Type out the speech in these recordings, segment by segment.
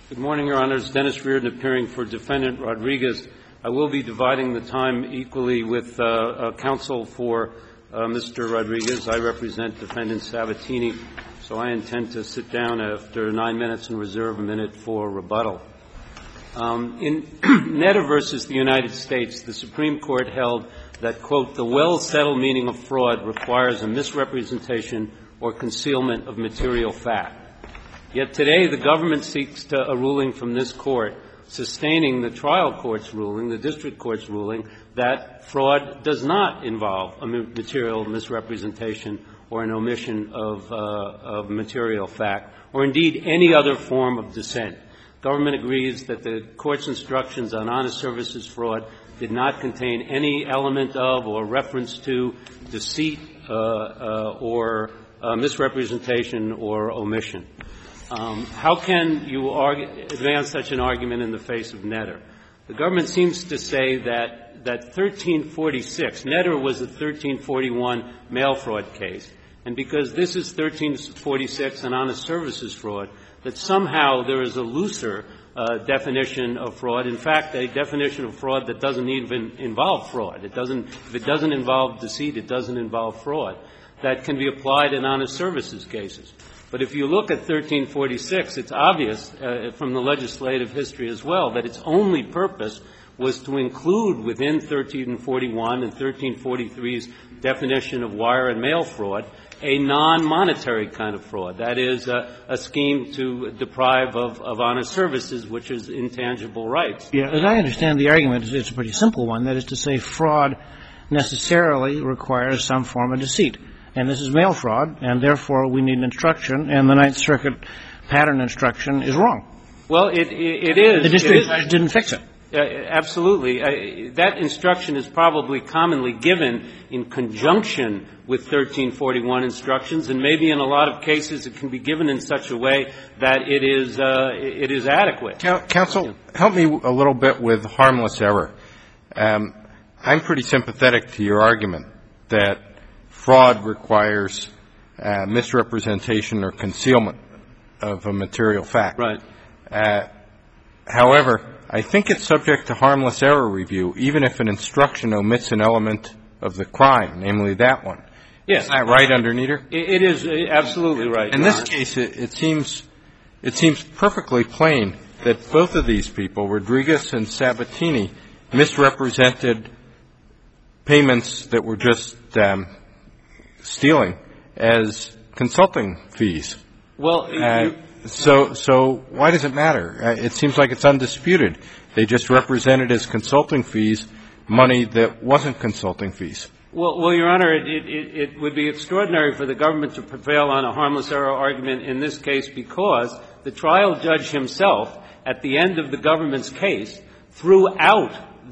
Good morning, Your Honors. Dennis Reardon appearing for Defendant Rodriguez. I will be dividing the time equally with counsel for Mr. Rodriguez. I represent Defendant Sabatini, so I intend to sit down after 9 minutes and reserve a minute for rebuttal. In Netta versus the United States, the Supreme Court held that, quote, the well-settled meaning of fraud requires a misrepresentation or concealment of material fact. Yet today the government seeks a ruling from this court sustaining the trial court's ruling, the district court's ruling, that fraud does not involve a material misrepresentation or an omission of material fact, or indeed any other form of dissent. Government agrees that the court's instructions on honest services fraud did not contain any element of or reference to deceit or misrepresentation or omission. How can you advance such an argument in the face of Netta? The government seems to say that 1346, Netta was a 1341 mail fraud case, and because this is 1346 an honest services fraud, that somehow there is a looser definition of fraud. In fact, a definition of fraud that doesn't even involve fraud. If it doesn't involve deceit, it doesn't involve fraud. That can be applied in honest services cases. But if you look at 1346, it's obvious from the legislative history as well that its only purpose was to include within 1341 and 1343's definition of wire and mail fraud a non-monetary kind of fraud. That is, a scheme to deprive of honest services, which is intangible rights. Yeah, as I understand the argument, it's a pretty simple one. That is to say, fraud necessarily requires some form of deceit. And this is mail fraud, and therefore we need an instruction, and the Ninth Circuit pattern instruction is wrong. Well, it is. The district judge didn't fix it. Absolutely. That instruction is probably commonly given in conjunction with 1341 instructions, and maybe in a lot of cases it can be given in such a way that it is adequate. Counsel, help me a little bit with harmless error. I'm pretty sympathetic to your argument that fraud requires misrepresentation or concealment of a material fact. Right. However, I think it's subject to harmless error review, even if an instruction omits an element of the crime, namely that one. Yes. Is that right under Nieder? It is absolutely right. In this case, it seems perfectly plain that both of these people, Rodriguez and Sabatini, misrepresented payments that were just stealing as consulting fees. Well, so why does it matter? It seems like it's undisputed. They just represented as consulting fees money that wasn't consulting fees. Well, Your Honor, it would be extraordinary for the government to prevail on a harmless error argument in this case because the trial judge himself, at the end of the government's case, threw out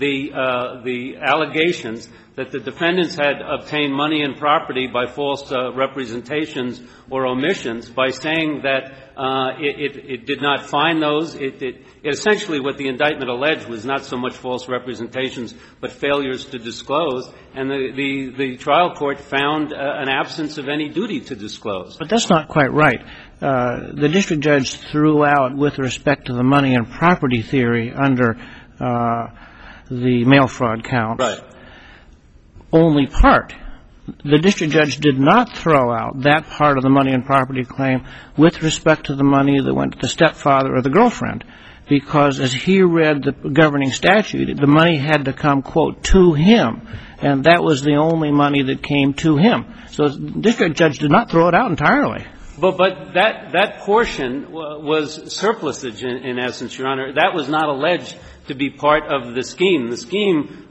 the allegations that the defendants had obtained money and property by false representations or omissions by saying that it did not find those. Essentially what the indictment alleged was not so much false representations but failures to disclose, and the trial court found an absence of any duty to disclose. But that's not quite right. The district judge threw out, with respect to the money and property theory under the mail fraud counts, right, only part. The district judge did not throw out that part of the money and property claim with respect to the money that went to the stepfather or the girlfriend, because as he read the governing statute, the money had to come, quote, to him, and that was the only money that came to him. So the district judge did not throw it out entirely. But that portion was surplusage in essence, Your Honor. That was not alleged to be part of the scheme. The scheme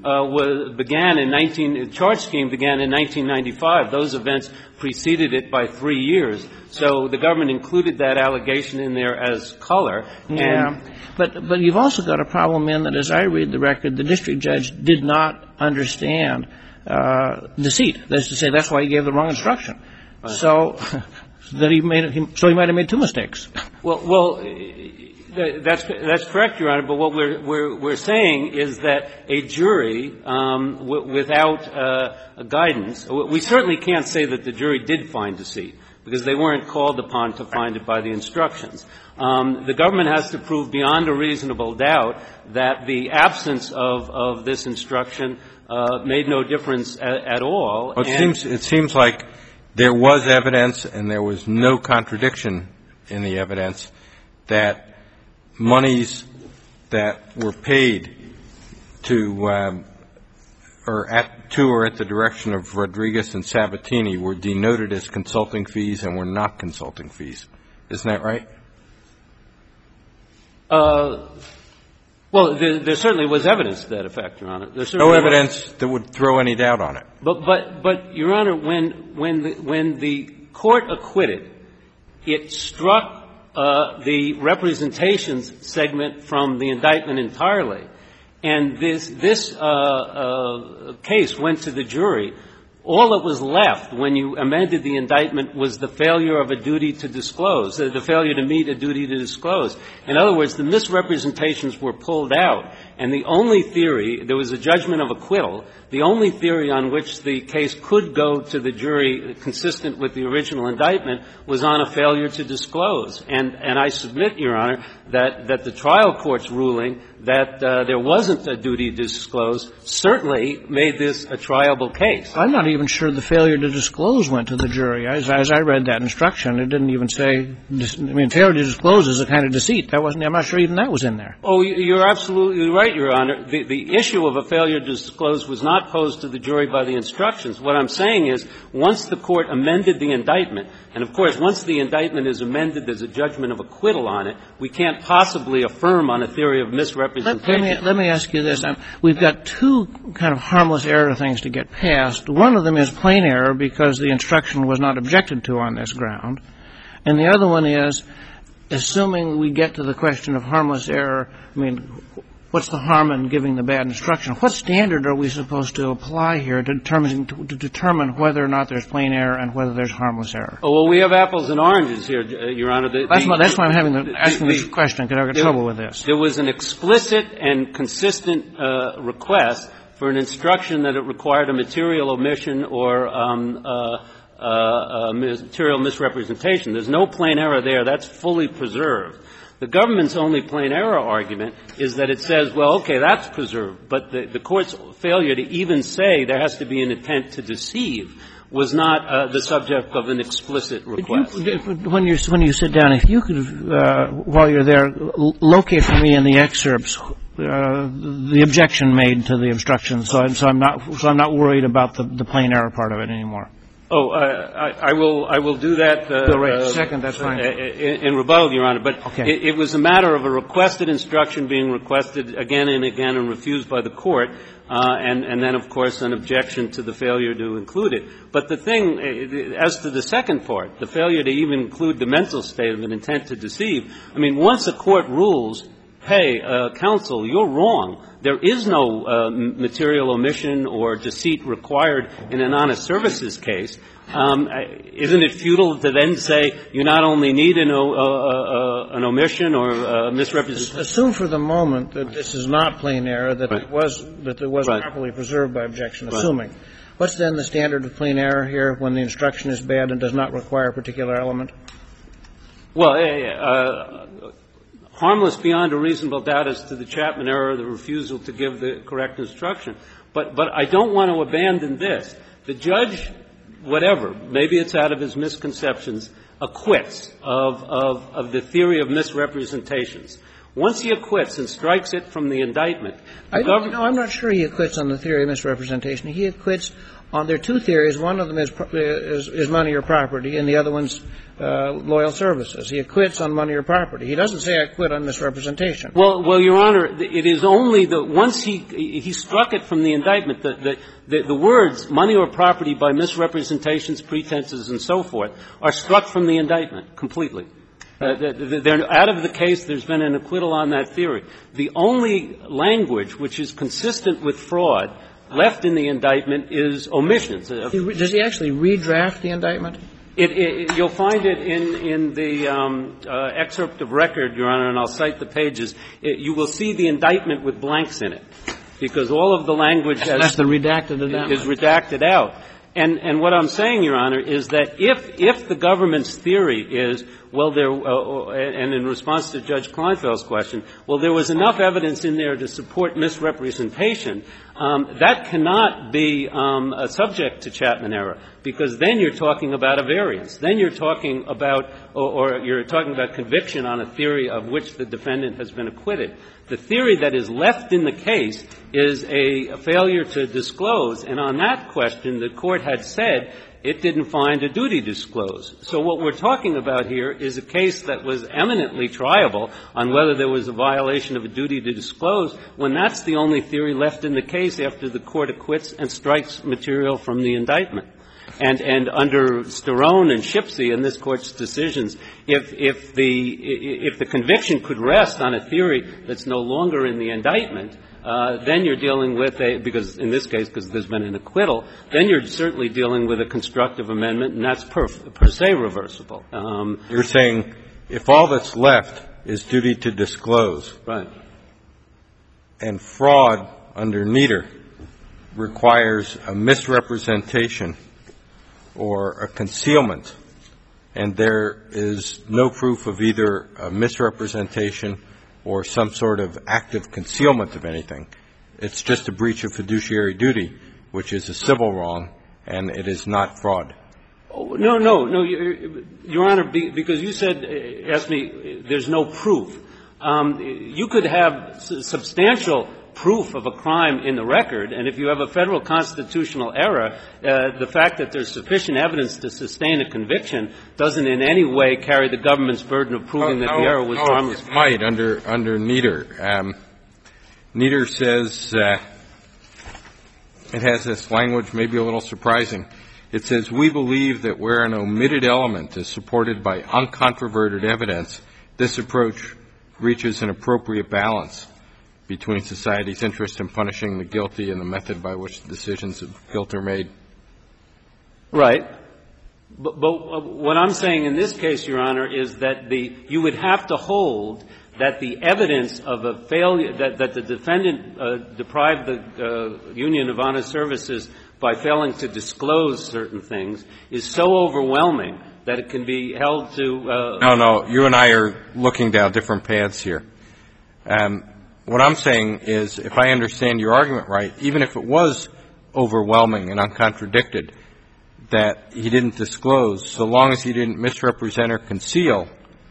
charge scheme began in 1995. Those events preceded it by 3 years. So the government included that allegation in there as color. Yeah. But you've also got a problem in that, as I read the record, the district judge did not understand deceit. That is to say, that's why he gave the wrong instruction. Right. So he might have made two mistakes. Well, that's correct, Your Honor. But what we're saying is that a jury, without guidance, we certainly can't say that the jury did find deceit. because they weren't called upon to find it by the instructions. The government has to prove beyond a reasonable doubt that the absence of this instruction made no difference at all. Well, it seems like there was evidence and there was no contradiction in the evidence that monies that were paid to or at the direction of Rodriguez and Sabatini were denoted as consulting fees and were not consulting fees. Isn't that right? Well, there certainly was evidence to that effect, Your Honor. No evidence that would throw any doubt on it. But Your Honor, when the court acquitted, it struck the representations segment from the indictment entirely. And this case went to the jury. All that was left when you amended the indictment was the failure of a duty to disclose, the failure to meet a duty to disclose. In other words, the misrepresentations were pulled out, and the only theory, there was a judgment of acquittal, the only theory on which the case could go to the jury consistent with the original indictment was on a failure to disclose. And I submit, Your Honor, that the trial court's ruling that there wasn't a duty to disclose certainly made this a triable case. I'm not even sure the failure to disclose went to the jury. As I read that instruction, it didn't even say, failure to disclose is a kind of deceit. I'm not sure even that was in there. Oh, you're absolutely right, Your Honor. The issue of a failure to disclose was not posed to the jury by the instructions. What I'm saying is, once the court amended the indictment, and of course, once the indictment is amended, there's a judgment of acquittal on it, we can't possibly affirm on a theory of misrepresentation. Let me ask you this. We've got two kind of harmless error things to get past. One of them is plain error because the instruction was not objected to on this ground. And the other one is, assuming we get to the question of harmless error, what's the harm in giving the bad instruction? What standard are we supposed to apply here to determine whether or not there's plain error and whether there's harmless error? Oh, well, we have apples and oranges here, Your Honor. That's why I'm asking this question, because I've got trouble with this. There was an explicit and consistent request for an instruction that it required a material omission or material misrepresentation. There's no plain error there. That's fully preserved. The government's only plain error argument is that it says, well, okay, that's preserved, but the court's failure to even say there has to be an intent to deceive was not the subject of an explicit request. When you sit down, if you could, while you're there, locate for me in the excerpts the objection made to the instruction, so I'm not worried about the plain error part of it anymore. Oh, I will do that. Second, that's fine. In rebuttal, Your Honor. But okay. It was a matter of a requested instruction being requested again and again and refused by the court, and then, of course, an objection to the failure to include it. But the thing, as to the second part, the failure to even include the mental state of an intent to deceive, once a court rules, hey, counsel, you're wrong. There is no material omission or deceit required in an honest services case. Isn't it futile to then say you not only need an omission or misrepresentation? Assume for the moment that this is not plain error, that it was Right. properly preserved by objection. Right. Assuming, what's then the standard of plain error here when the instruction is bad and does not require a particular element? Well, harmless beyond a reasonable doubt as to the Chapman error, the refusal to give the correct instruction. But I don't want to abandon this. The judge, whatever, maybe it's out of his misconceptions, acquits of the theory of misrepresentations. Once he acquits and strikes it from the indictment, I'm not sure he acquits on the theory of misrepresentation. He acquits on there are two theories. One of them is money or property, and the other one's loyal services. He acquits on money or property. He doesn't say I quit on misrepresentation. Well, Your Honor, it is only once he struck it from the indictment, the words money or property by misrepresentations, pretenses, and so forth are struck from the indictment completely. They're out of the case. There's been an acquittal on that theory. The only language which is consistent with fraud left in the indictment is omissions. Does he actually redraft the indictment? You'll find it in the excerpt of record, Your Honor, and I'll cite the pages. You will see the indictment with blanks in it, because all of the language that's the redacted indictment. is redacted out. And what I'm saying, Your Honor, is that if the government's theory is, well, and in response to Judge Kleinfeld's question, well, there was enough evidence in there to support misrepresentation, that cannot be subject to Chapman error, because then you're talking about a variance. Then you're talking about, or you're talking about conviction on a theory of which the defendant has been acquitted. The theory that is left in the case is a failure to disclose, and on that question, the Court had said it didn't find a duty to disclose. So what we're talking about here is a case that was eminently triable on whether there was a violation of a duty to disclose, when that's the only theory left in the case after the Court acquits and strikes material from the indictment. And under Sterone and Shipsey in this Court's decisions, if the conviction could rest on a theory that's no longer in the indictment, then you're dealing with because in this case, because there's been an acquittal, then you're certainly dealing with a constructive amendment, and that's per se reversible. You're saying if all that's left is duty to disclose. Right. And fraud under Nieder requires a misrepresentation or a concealment, and there is no proof of either a misrepresentation or some sort of active concealment of anything. It's just a breach of fiduciary duty, which is a civil wrong, and it is not fraud. Oh, no, Your Honor, because you asked me, there's no proof. You could have substantial proof of a crime in the record, and if you have a federal constitutional error, the fact that there's sufficient evidence to sustain a conviction doesn't in any way carry the government's burden of proving that the error was harmless. It might under Nieder. Nieder says it has this language maybe a little surprising. It says, we believe that where an omitted element is supported by uncontroverted evidence, this approach reaches an appropriate balance between society's interest in punishing the guilty and the method by which the decisions of guilt are made. Right. But what I'm saying in this case, Your Honor, is that you would have to hold that the evidence of a failure, that the defendant deprived the Union of Honest Services by failing to disclose certain things is so overwhelming that it can be held to No, you and I are looking down different paths here. What I'm saying is, if I understand your argument right, even if it was overwhelming and uncontradicted that he didn't disclose, so long as he didn't misrepresent or conceal,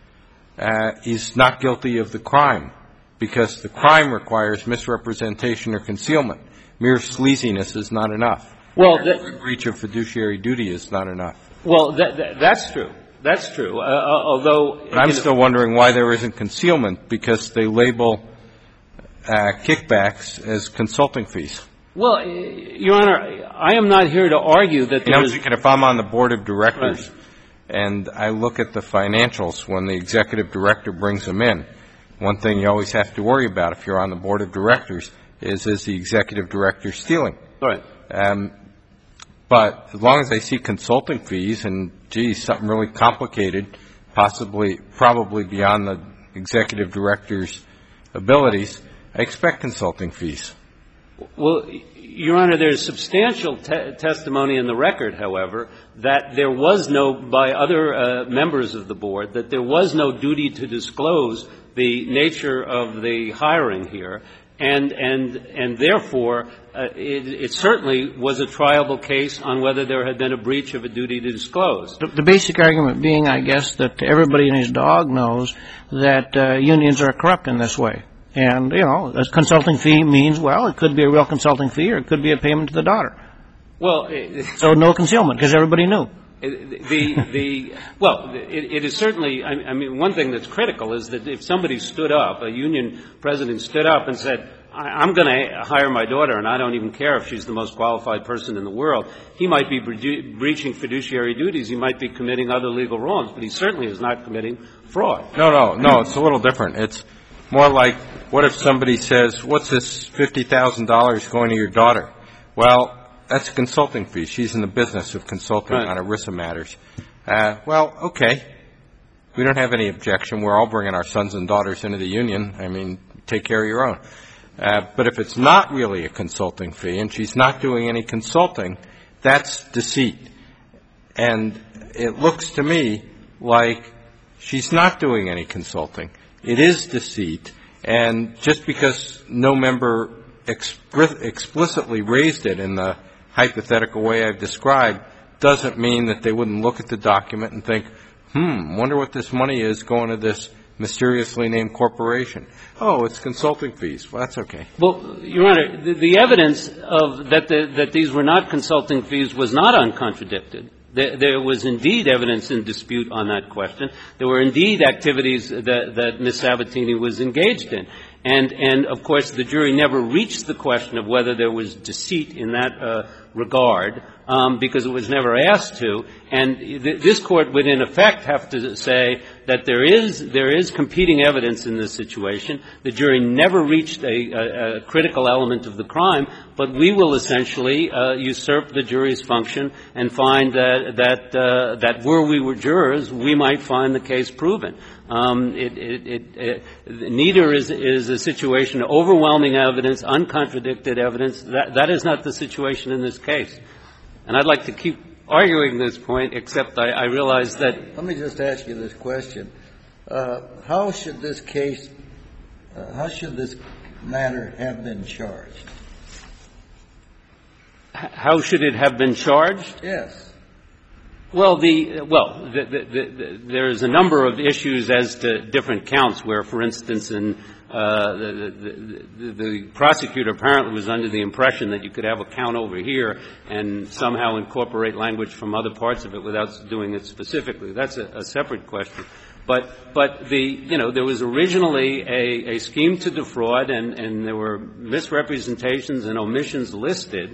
he's not guilty of the crime, because the crime requires misrepresentation or concealment. Mere sleaziness is not enough. Well, breach of fiduciary duty is not enough. Well, that's true. That's true. Although I'm still wondering why there isn't concealment, because they label kickbacks as consulting fees. Well, Your Honor, I am not here to argue that there is. If I'm on the board of directors and I look at the financials when the executive director brings them in, one thing you always have to worry about if you're on the board of directors is the executive director stealing? Right. But as long as I see consulting fees and, geez, something really complicated, probably beyond the executive director's abilities, I expect consulting fees. Well, Your Honor, there's substantial testimony in the record, however, that there was by other members of the board, that there was no duty to disclose the nature of the hiring here, and therefore, it certainly was a triable case on whether there had been a breach of a duty to disclose. The basic argument being, I guess, that everybody and his dog knows that unions are corrupt in this way. And, a consulting fee means, well, it could be a real consulting fee or it could be a payment to the daughter. Well, so no concealment, because everybody knew. It is certainly, I mean, one thing that's critical is that if somebody stood up, a union president stood up and said, I'm going to hire my daughter and I don't even care if she's the most qualified person in the world, he might be breaching fiduciary duties, he might be committing other legal wrongs, but he certainly is not committing fraud. No, it's a little different. It's more like, what if somebody says, what's this $50,000 going to your daughter? Well, that's a consulting fee. She's in the business of consulting on ERISA matters. Well, okay. We don't have any objection. We're all bringing our sons and daughters into the union. I mean, take care of your own. But if it's not really a consulting fee and she's not doing any consulting, that's deceit. And it looks to me like she's not doing any consulting. It is deceit. And just because no member explicitly raised it in the hypothetical way I've described doesn't mean that they wouldn't look at the document and think, wonder what this money is going to this mysteriously named corporation. Oh, it's consulting fees. Well, that's okay. Well, Your Honor, the evidence of that these were not consulting fees was not uncontradicted. There was indeed evidence in dispute on that question. There were indeed activities that Ms. Sabatini was engaged in. And of course, the jury never reached the question of whether there was deceit in that regard, because it was never asked to. And this Court would, in effect, have to say that there is competing evidence in this situation. The jury never reached a critical element of the crime, but we will essentially usurp the jury's function and find that were we were jurors, we might find the case proven. Neither is a situation of overwhelming evidence, uncontradicted evidence. That is not the situation in this case. And I'd like to keep arguing this point, except I realize that. Let me just ask you this question. How should this matter have been charged? How should it have been charged? Yes. Well, there's a number of issues as to different counts where, for instance, the prosecutor apparently was under the impression that you could have a count over here and somehow incorporate language from other parts of it without doing it specifically. That's a separate question. But there was originally a scheme to defraud, and there were misrepresentations and omissions listed.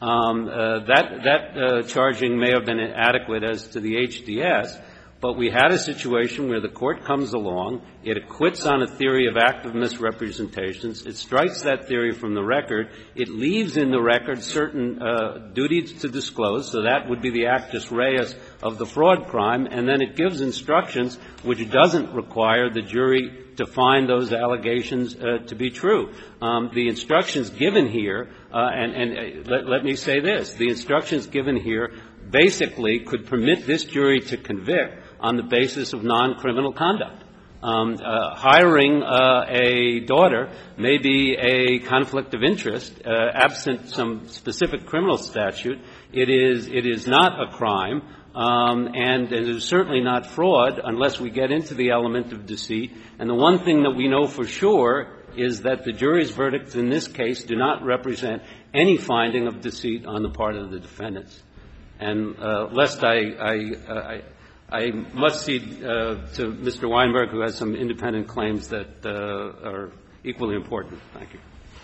That charging may have been adequate as to the HDS, but we had a situation where the Court comes along, it acquits on a theory of active misrepresentations, it strikes that theory from the record, it leaves in the record certain duties to disclose, so that would be the actus reus of the fraud crime, and then it gives instructions which doesn't require the jury to find those allegations to be true. The instructions given here, and let me say this, the instructions given here basically could permit this jury to convict on the basis of non-criminal conduct. Hiring a daughter may be a conflict of interest, absent some specific criminal statute. It is not a crime, and it is certainly not fraud unless we get into the element of deceit. And the one thing that we know for sure is that the jury's verdicts in this case do not represent any finding of deceit on the part of the defendants. And lest I must cede to Mr. Weinberg, who has some independent claims that are equally important. Thank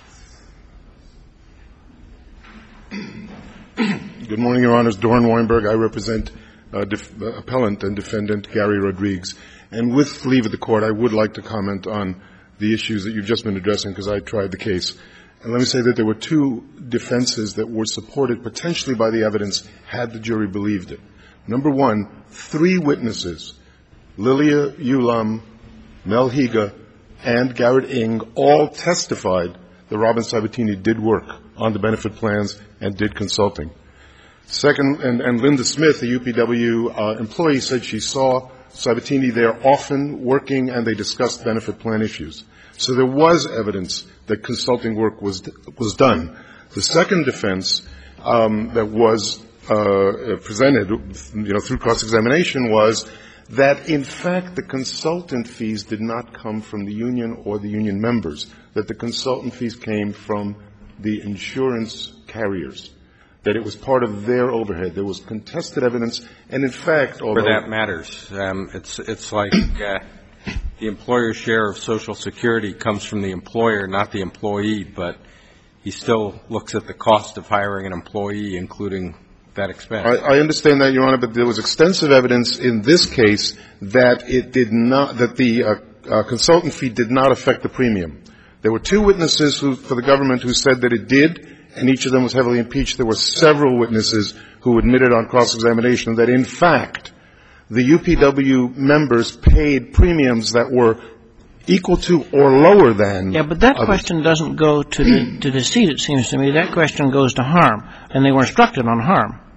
you. Good morning, Your Honors. Doran Weinberg. I represent appellant and defendant Gary Rodriguez. And with leave of the Court, I would like to comment on the issues that you've just been addressing because I tried the case. And let me say that there were two defenses that were supported potentially by the evidence had the jury believed it. Number one, 3 witnesses, Lilia Ulam, Mel Higa, and Garrett Ng, all testified that Robin Sabatini did work on the benefit plans and did consulting. Second, and Linda Smith, the UPW employee, said she saw Sabatini there often working and they discussed benefit plan issues. So there was evidence that consulting work was done. The second defense that was presented, through cross-examination was that, in fact, the consultant fees did not come from the union or the union members, that the consultant fees came from the insurance carriers, that it was part of their overhead. There was contested evidence, and in fact, although – that matters. It's like the employer's share of Social Security comes from the employer, not the employee, but he still looks at the cost of hiring an employee, including that expense. I understand that, Your Honor, but there was extensive evidence in this case that it did not – that the consultant fee did not affect the premium. There were 2 witnesses for the government who said that it did, and each of them was heavily impeached. There were several witnesses who admitted on cross-examination that, in fact, the UPW members paid premiums that were equal to or lower than. Yeah, but that question doesn't go to deceit, it seems to me. That question goes to harm, and they were instructed on harm.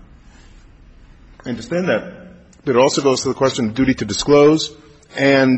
understand that. But it also goes to the question of duty to disclose and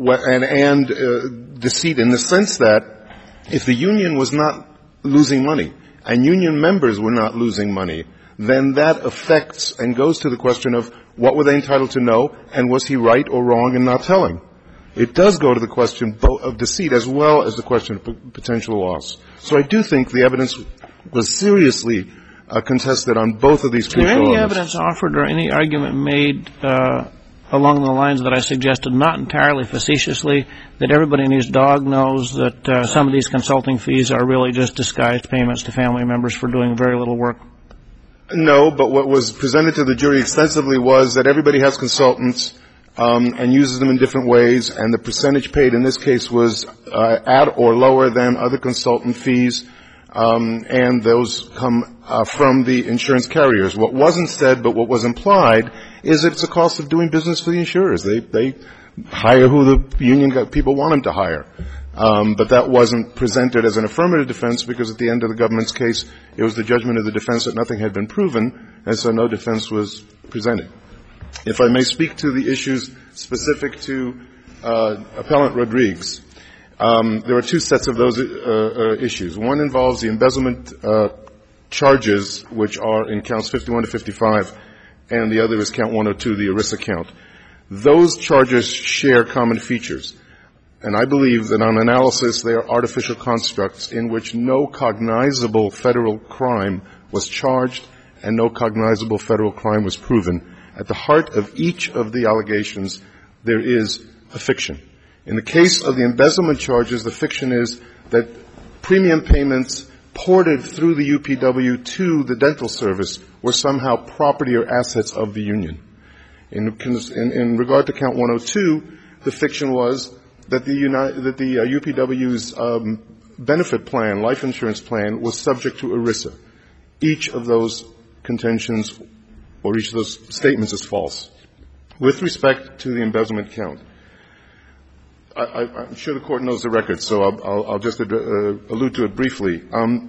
deceit, in the sense that if the union was not losing money and union members were not losing money, then that affects and goes to the question of what were they entitled to know, and was he right or wrong in not telling. It does go to the question of deceit as well as the question of potential loss. So I do think the evidence was seriously contested on both of these crucial elements. Is there any evidence offered or any argument made along the lines that I suggested, not entirely facetiously, that everybody and his dog knows that some of these consulting fees are really just disguised payments to family members for doing very little work? No, but what was presented to the jury extensively was that everybody has consultants and uses them in different ways, and the percentage paid in this case was at or lower than other consultant fees, and those come from the insurance carriers. What wasn't said, but what was implied, is that it's a cost of doing business for the insurers. They hire who the union people want them to hire. But that wasn't presented as an affirmative defense, because at the end of the government's case, it was the judgment of the defense that nothing had been proven, and so no defense was presented. If I may speak to the issues specific to Appellant Rodriguez, there are two sets of those issues. One involves the embezzlement charges, which are in counts 51 to 55, and the other is count 102, the ERISA count. Those charges share common features. And I believe that on analysis, they are artificial constructs in which no cognizable federal crime was charged and no cognizable federal crime was proven. At the heart of each of the allegations, there is a fiction. In the case of the embezzlement charges, the fiction is that premium payments ported through the UPW to the dental service were somehow property or assets of the union. In regard to count 102, the fiction was that the UPW's benefit plan, life insurance plan, was subject to ERISA. Each of those contentions or each of those statements is false. With respect to the embezzlement count, I'm sure the Court knows the record, so I'll just allude to it briefly.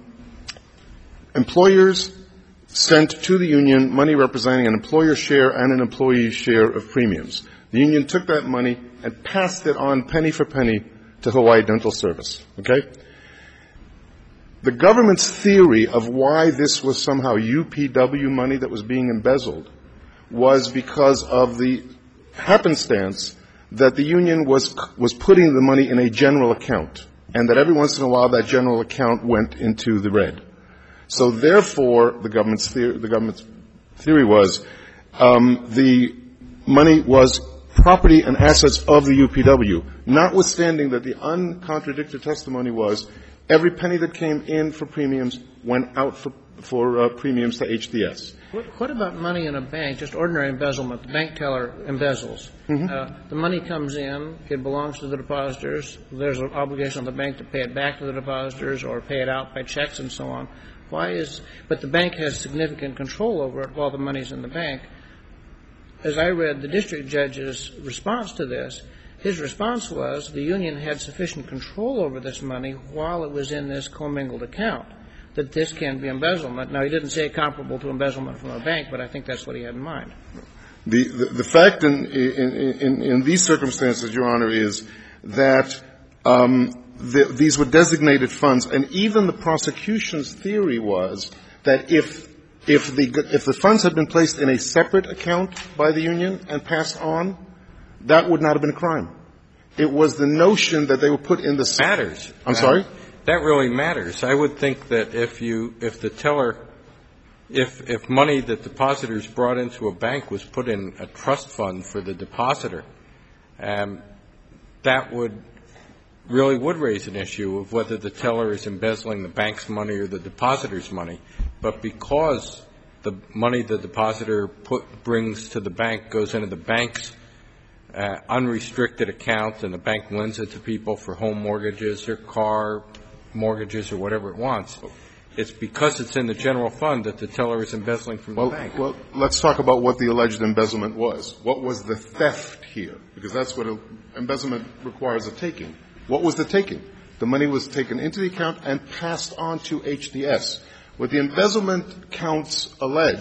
Employers sent to the union money representing an employer share and an employee share of premiums. The union took that money and passed it on penny for penny to Hawaii Dental Service. Okay? The government's theory of why this was somehow UPW money that was being embezzled was because of the happenstance that the union was putting the money in a general account, and that every once in a while that general account went into the red. So therefore, the government's theory was the money was property and assets of the UPW, notwithstanding that the uncontradicted testimony was every penny that came in for premiums went out for premiums to HDS. What about money in a bank, just ordinary embezzlement? The bank teller embezzles. The money comes in, it belongs to the depositors. There's an obligation on the bank to pay it back to the depositors or pay it out by checks and so on. But the bank has significant control over it while the money's in the bank. As I read the district judge's response to this, his response was the union had sufficient control over this money while it was in this commingled account, that this can be embezzlement. Now, he didn't say comparable to embezzlement from a bank, but I think that's what he had in mind. The fact in these circumstances, Your Honor, is that these were designated funds, and even the prosecution's theory was that if the funds had been placed in a separate account by the union and passed on, that would not have been a crime. It was the notion that they were put in the matters. I'm sorry? That really matters. I would think that if money that depositors brought into a bank was put in a trust fund for the depositor, that would raise an issue of whether the teller is embezzling the bank's money or the depositor's money. But because the money the depositor brings to the bank goes into the bank's unrestricted account, and the bank lends it to people for home mortgages or car mortgages or whatever it wants, it's because it's in the general fund that the teller is embezzling from the bank. Well, let's talk about what the alleged embezzlement was. What was the theft here? Because that's what embezzlement requires of taking. What was the taking? The money was taken into the account and passed on to HDS. What the embezzlement counts allege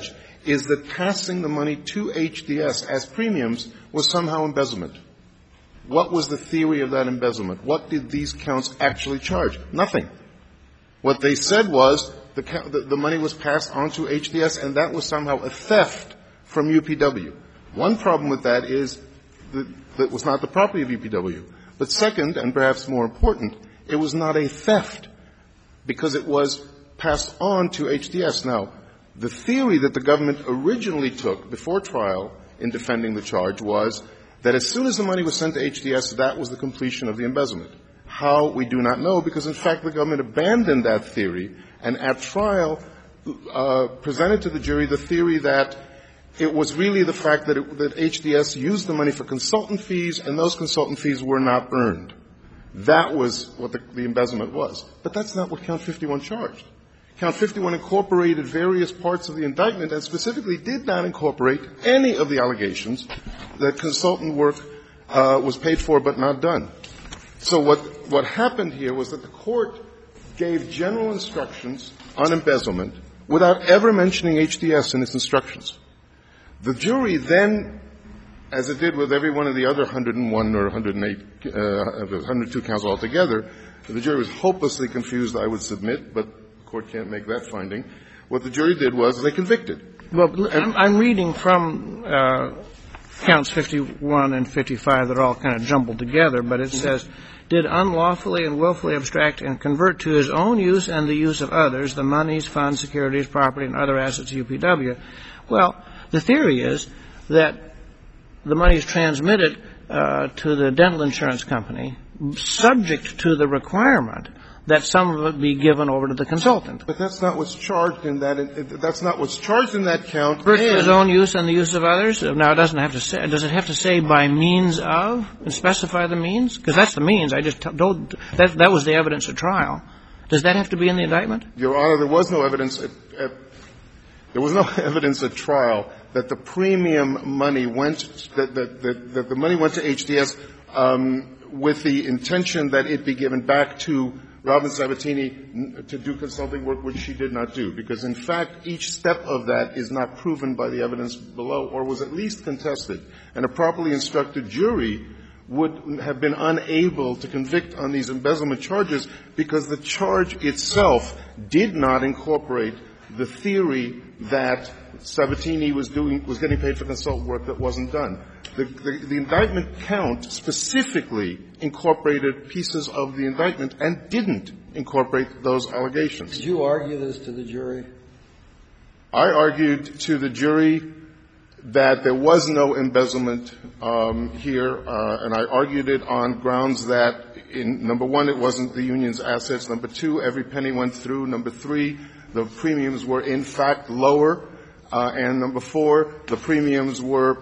is that passing the money to HDS as premiums was somehow embezzlement. What was the theory of that embezzlement? What did these counts actually charge? Nothing. What they said was the money was passed on to HDS, and that was somehow a theft from UPW. One problem with that is that it was not the property of UPW. But second, and perhaps more important, it was not a theft because it was passed on to HDS. Now, the theory that the government originally took before trial in defending the charge was that as soon as the money was sent to HDS, that was the completion of the embezzlement. How, we do not know, because in fact the government abandoned that theory and at trial presented to the jury the theory that it was really the fact that HDS used the money for consultant fees and those consultant fees were not earned. That was what the embezzlement was. But that's not what Count 51 charged. Count 51 incorporated various parts of the indictment and specifically did not incorporate any of the allegations that consultant work was paid for but not done. So what happened here was that the court gave general instructions on embezzlement without ever mentioning HDS in its instructions. The jury then, as it did with every one of the other 101 or 108, 102 counts altogether, the jury was hopelessly confused, I would submit, but the court can't make that finding. What the jury did was they convicted. Well, I'm reading from counts 51 and 55 that are all kind of jumbled together, but it says, did unlawfully and willfully abstract and convert to his own use and the use of others the monies, funds, securities, property, and other assets of UPW. Well, the theory is that the money is transmitted to the dental insurance company subject to the requirement that some of it be given over to the consultant. But that's not what's charged in that. That's not what's charged in that count. First, his own use and the use of others. Now, it doesn't have to say. Does it have to say by means of and specify the means? Because that's the means. I just told that was the evidence at trial. Does that have to be in the indictment? Your Honor, there was no evidence there was no evidence at trial that the premium money went that the money went to HDS with the intention that it be given back to Robin Sabatini to do consulting work, which she did not do, because in fact each step of that is not proven by the evidence below or was at least contested. And a properly instructed jury would have been unable to convict on these embezzlement charges because the charge itself did not incorporate the theory that Sabatini was getting paid for consultant work that wasn't done. The indictment count specifically incorporated pieces of the indictment and didn't incorporate those allegations. Did you argue this to the jury? I argued to the jury that there was no embezzlement here, and I argued it on grounds that, number one, it wasn't the union's assets. Number two, every penny went through. Number three, the premiums were in fact lower. And number four, the premiums were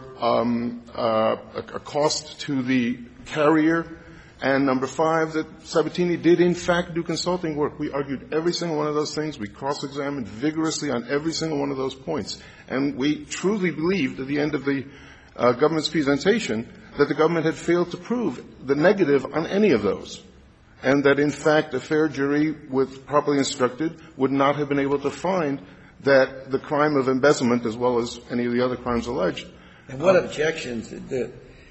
a cost to the carrier. And number five, that Sabatini did in fact do consulting work. We argued every single one of those things. We cross-examined vigorously on every single one of those points. And we truly believed at the end of the government's presentation that the government had failed to prove the negative on any of those. And that in fact a fair jury, with properly instructed, would not have been able to find that the crime of embezzlement, as well as any of the other crimes alleged. And what objections did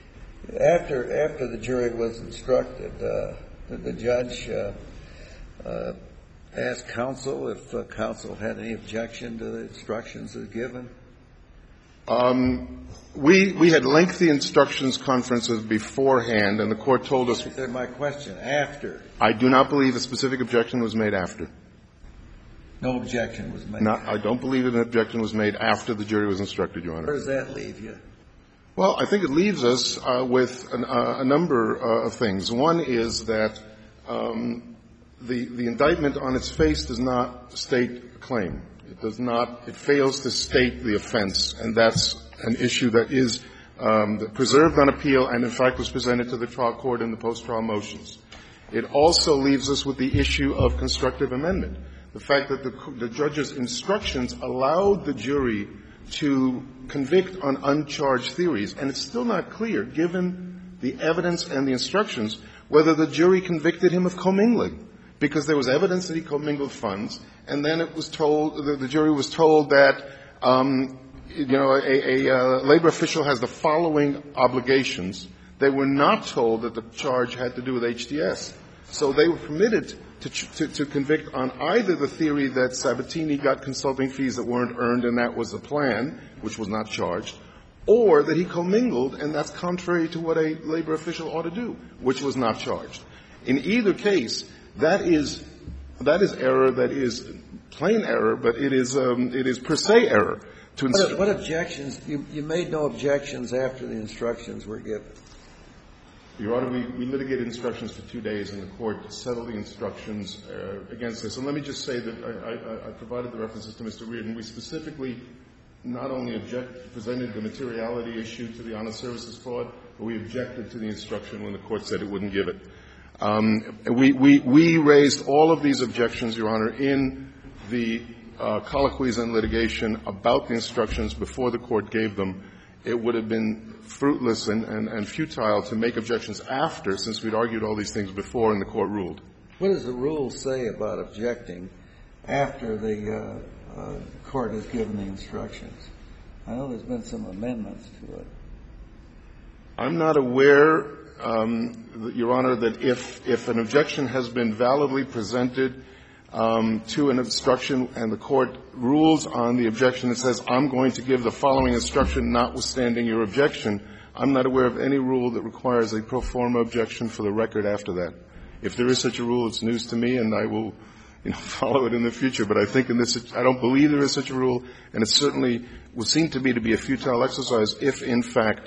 after the jury was instructed, did the judge ask counsel if counsel had any objection to the instructions that were given? We had lengthy instructions conferences beforehand, and the court told us. That's my question. After. I do not believe a specific objection was made after. No objection was made. I don't believe an objection was made after the jury was instructed, Your Honor. Where does that leave you? Well, I think it leaves us with a number of things. One is that the indictment on its face does not state a claim. It does not. It fails to state the offense, and that's an issue that is preserved on appeal and, in fact, was presented to the trial court in the post-trial motions. It also leaves us with the issue of constructive amendment. The fact that the judge's instructions allowed the jury to convict on uncharged theories, and it's still not clear, given the evidence and the instructions, whether the jury convicted him of commingling, because there was evidence that he commingled funds, and then it was told, the jury was told that a labor official has the following obligations. They were not told that the charge had to do with HTS. So they were permitted to convict on either the theory that Sabatini got consulting fees that weren't earned and that was the plan, which was not charged, or that he commingled, and that's contrary to what a labor official ought to do, which was not charged. In either case, that is error that is plain error, but it is per se error. What objections? You made no objections after the instructions were given. Your Honor, we litigated instructions for 2 days, and the Court settled the instructions against this. And let me just say that I provided the references to Mr. Reardon. We specifically not only presented the materiality issue to the honest services fraud, but we objected to the instruction when the Court said it wouldn't give it. We raised all of these objections, Your Honor, in the colloquies and litigation about the instructions before the Court gave them. It would have been fruitless and futile to make objections after, since we'd argued all these things before and the Court ruled. What does the rule say about objecting after the Court has given the instructions? I know there's been some amendments to it. I'm not aware, Your Honor, that if an objection has been validly presented to an instruction and the Court rules on the objection and says, I'm going to give the following instruction notwithstanding your objection, I'm not aware of any rule that requires a pro forma objection for the record after that. If there is such a rule, it's news to me, and I will follow it in the future. But I think in this, I don't believe there is such a rule, and it certainly would seem to me to be a futile exercise if, in fact,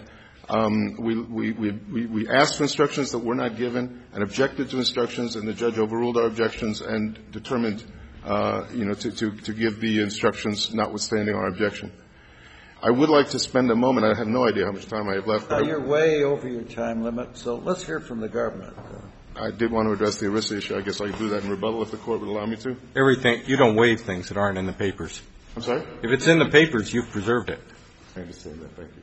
we asked for instructions that were not given and objected to instructions, and the judge overruled our objections and determined, to give the instructions notwithstanding our objection. I would like to spend a moment. I have no idea how much time I have left. You're way over your time limit, so let's hear from the government. I did want to address the ERISA issue. I guess I could do that in rebuttal if the Court would allow me to. Everything. You don't waive things that aren't in the papers. I'm sorry? If it's in the papers, you've preserved it. I understand that. Thank you.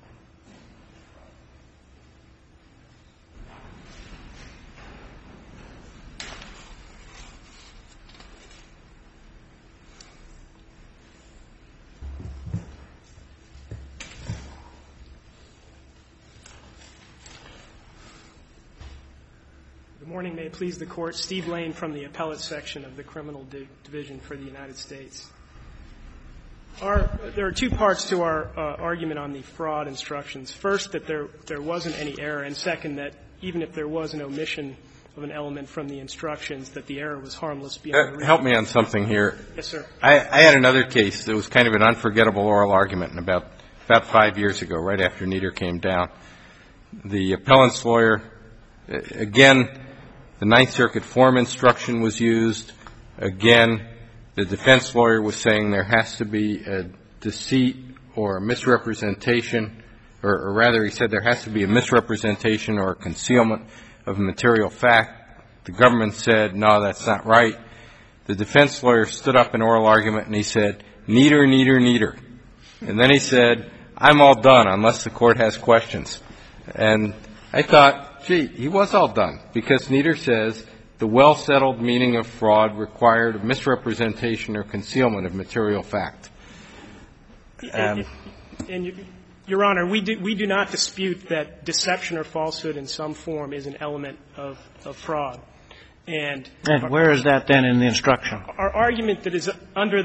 Good morning. May it please the Court. Steve Lane from the Appellate Section of the Criminal Division for the United States. There are two parts to our argument on the fraud instructions. First, that there wasn't any error, and second, that even if there was an omission of an element from the instructions, that the error was harmless beyond reason. Help me on something here. Yes, sir. I had another case that was kind of an unforgettable oral argument about 5 years ago, right after Nieder came down. The appellant's lawyer, again, the Ninth Circuit form instruction was used. Again, the defense lawyer was saying there has to be a deceit or a misrepresentation, or rather he said there has to be a misrepresentation or a concealment of a material fact. The government said, no, that's not right. The defense lawyer stood up in oral argument and he said, Nieder, Nieder, Nieder. And then he said, I'm all done unless the Court has questions. And I thought, gee, he was all done, because Nieder says the well-settled meaning of fraud required misrepresentation or concealment of material fact. And Your Honor, we do not dispute that deception or falsehood in some form is an element of fraud. And where is that then in the instruction? Our argument that is under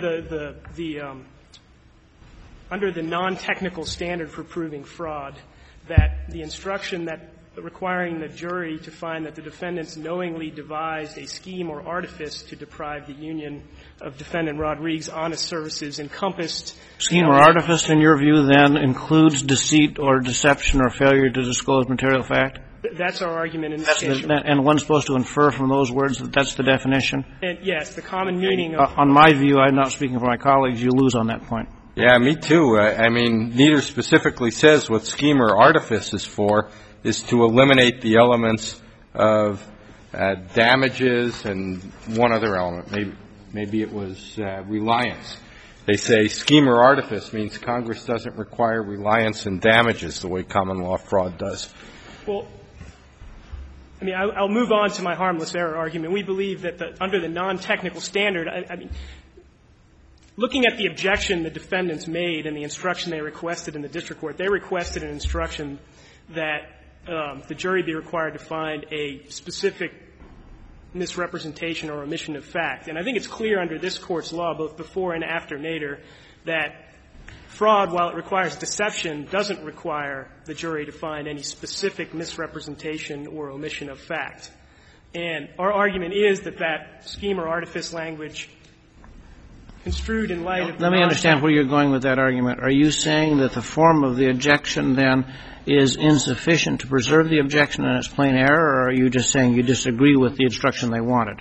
the non-technical standard for proving fraud, that the instruction that requiring the jury to find that the defendants knowingly devised a scheme or artifice to deprive the union of Defendant Rodriguez' honest services encompassed. Scheme or artifice, in your view, then includes deceit or deception or failure to disclose material fact? That's our argument in this case. And one's supposed to infer from those words that that's the definition? Yes, the common meaning of. On my view, I'm not speaking for my colleagues, you lose on that point. Yeah, me too. I mean, Nieder specifically says what scheme or artifice is for is to eliminate the elements of damages and one other element. Maybe it was reliance. They say scheme or artifice means Congress doesn't require reliance and damages the way common law fraud does. Well, I mean, I'll move on to my harmless error argument. We believe that under the non-technical standard, I mean, looking at the objection the defendants made and the instruction they requested in the district court, they requested an instruction that the jury be required to find a specific misrepresentation or omission of fact. And I think it's clear under this Court's law, both before and after Nader, that fraud, while it requires deception, doesn't require the jury to find any specific misrepresentation or omission of fact. And our argument is that that scheme or artifice language construed in light of the Let me understand where you're going with that argument. Are you saying that the form of the objection then is insufficient to preserve the objection in its plain error, or are you just saying you disagree with the instruction they wanted?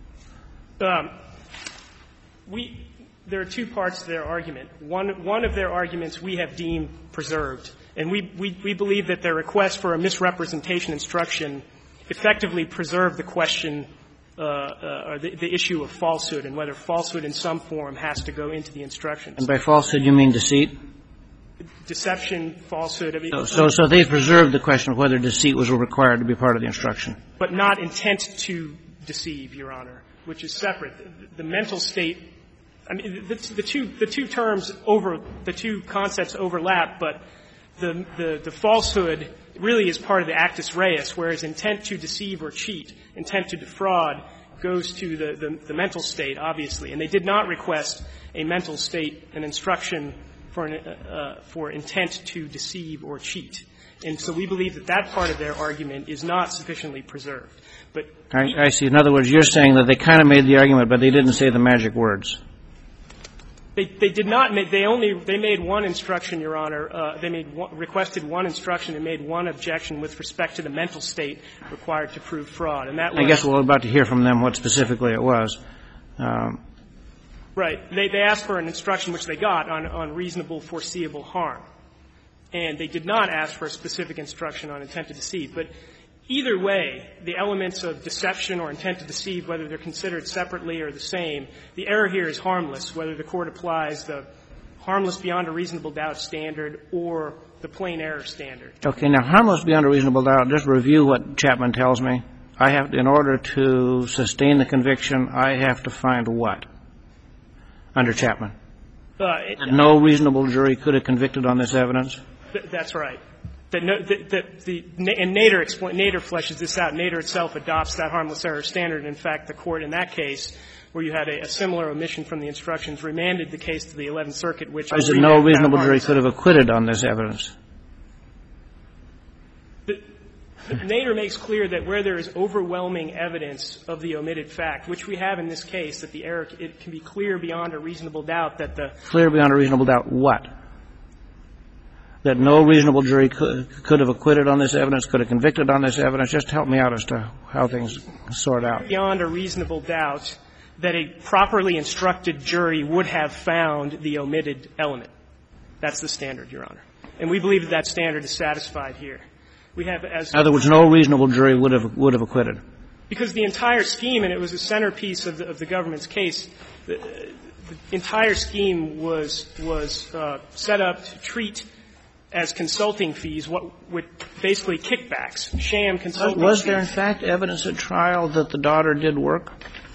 There are two parts to their argument. One of their arguments we have deemed preserved, and we believe that their request for a misrepresentation instruction effectively preserved the question or the issue of falsehood and whether falsehood in some form has to go into the instructions. And by falsehood, you mean deceit? Deception, falsehood. I mean, so they preserved the question of whether deceit was required to be part of the instruction. But not intent to deceive, Your Honor, which is separate. The mental state, I mean, the two terms the two concepts overlap, but the falsehood really is part of the actus reus, whereas intent to deceive or cheat, intent to defraud goes to the mental state, obviously. And they did not request a mental state, an instruction for intent to deceive or cheat. And so we believe that that part of their argument is not sufficiently preserved. But I see. In other words, you're saying that they kind of made the argument, but they didn't say the magic words. They did not make, they made one instruction, Your Honor. They requested one instruction and made one objection with respect to the mental state required to prove fraud. And that was, I guess we're about to hear from them what specifically it was. Right. They asked for an instruction, which they got, on reasonable foreseeable harm. And they did not ask for a specific instruction on intent to deceive. But either way, the elements of deception or intent to deceive, whether they're considered separately or the same, the error here is harmless, whether the Court applies the harmless beyond a reasonable doubt standard or the plain error standard. Okay. Now, harmless beyond a reasonable doubt, just review what Chapman tells me. I have, in order to sustain the conviction, I have to find what? Under Chapman. No reasonable jury could have convicted on this evidence? That's right. And Nader fleshes this out. Nader itself adopts that harmless error standard. In fact, the Court in that case, where you had a similar omission from the instructions, remanded the case to the 11th Circuit, which is it no reasonable jury could have acquitted on this evidence? Nader makes clear that where there is overwhelming evidence of the omitted fact, which we have in this case, that the error, it can be clear beyond a reasonable doubt that the clear beyond a reasonable doubt what? That no reasonable jury could have acquitted on this evidence, could have convicted on this evidence. Just help me out as to how things sort out. Beyond a reasonable doubt that a properly instructed jury would have found the omitted element. That's the standard, Your Honor. And we believe that that standard is satisfied here. We have as in other words, no reasonable jury would have acquitted. Because the entire scheme, and it was a centerpiece of the government's case, the entire scheme was set up to treat as consulting fees with basically kickbacks, sham consulting fees. Was there, in fact, evidence at trial that the daughter did work?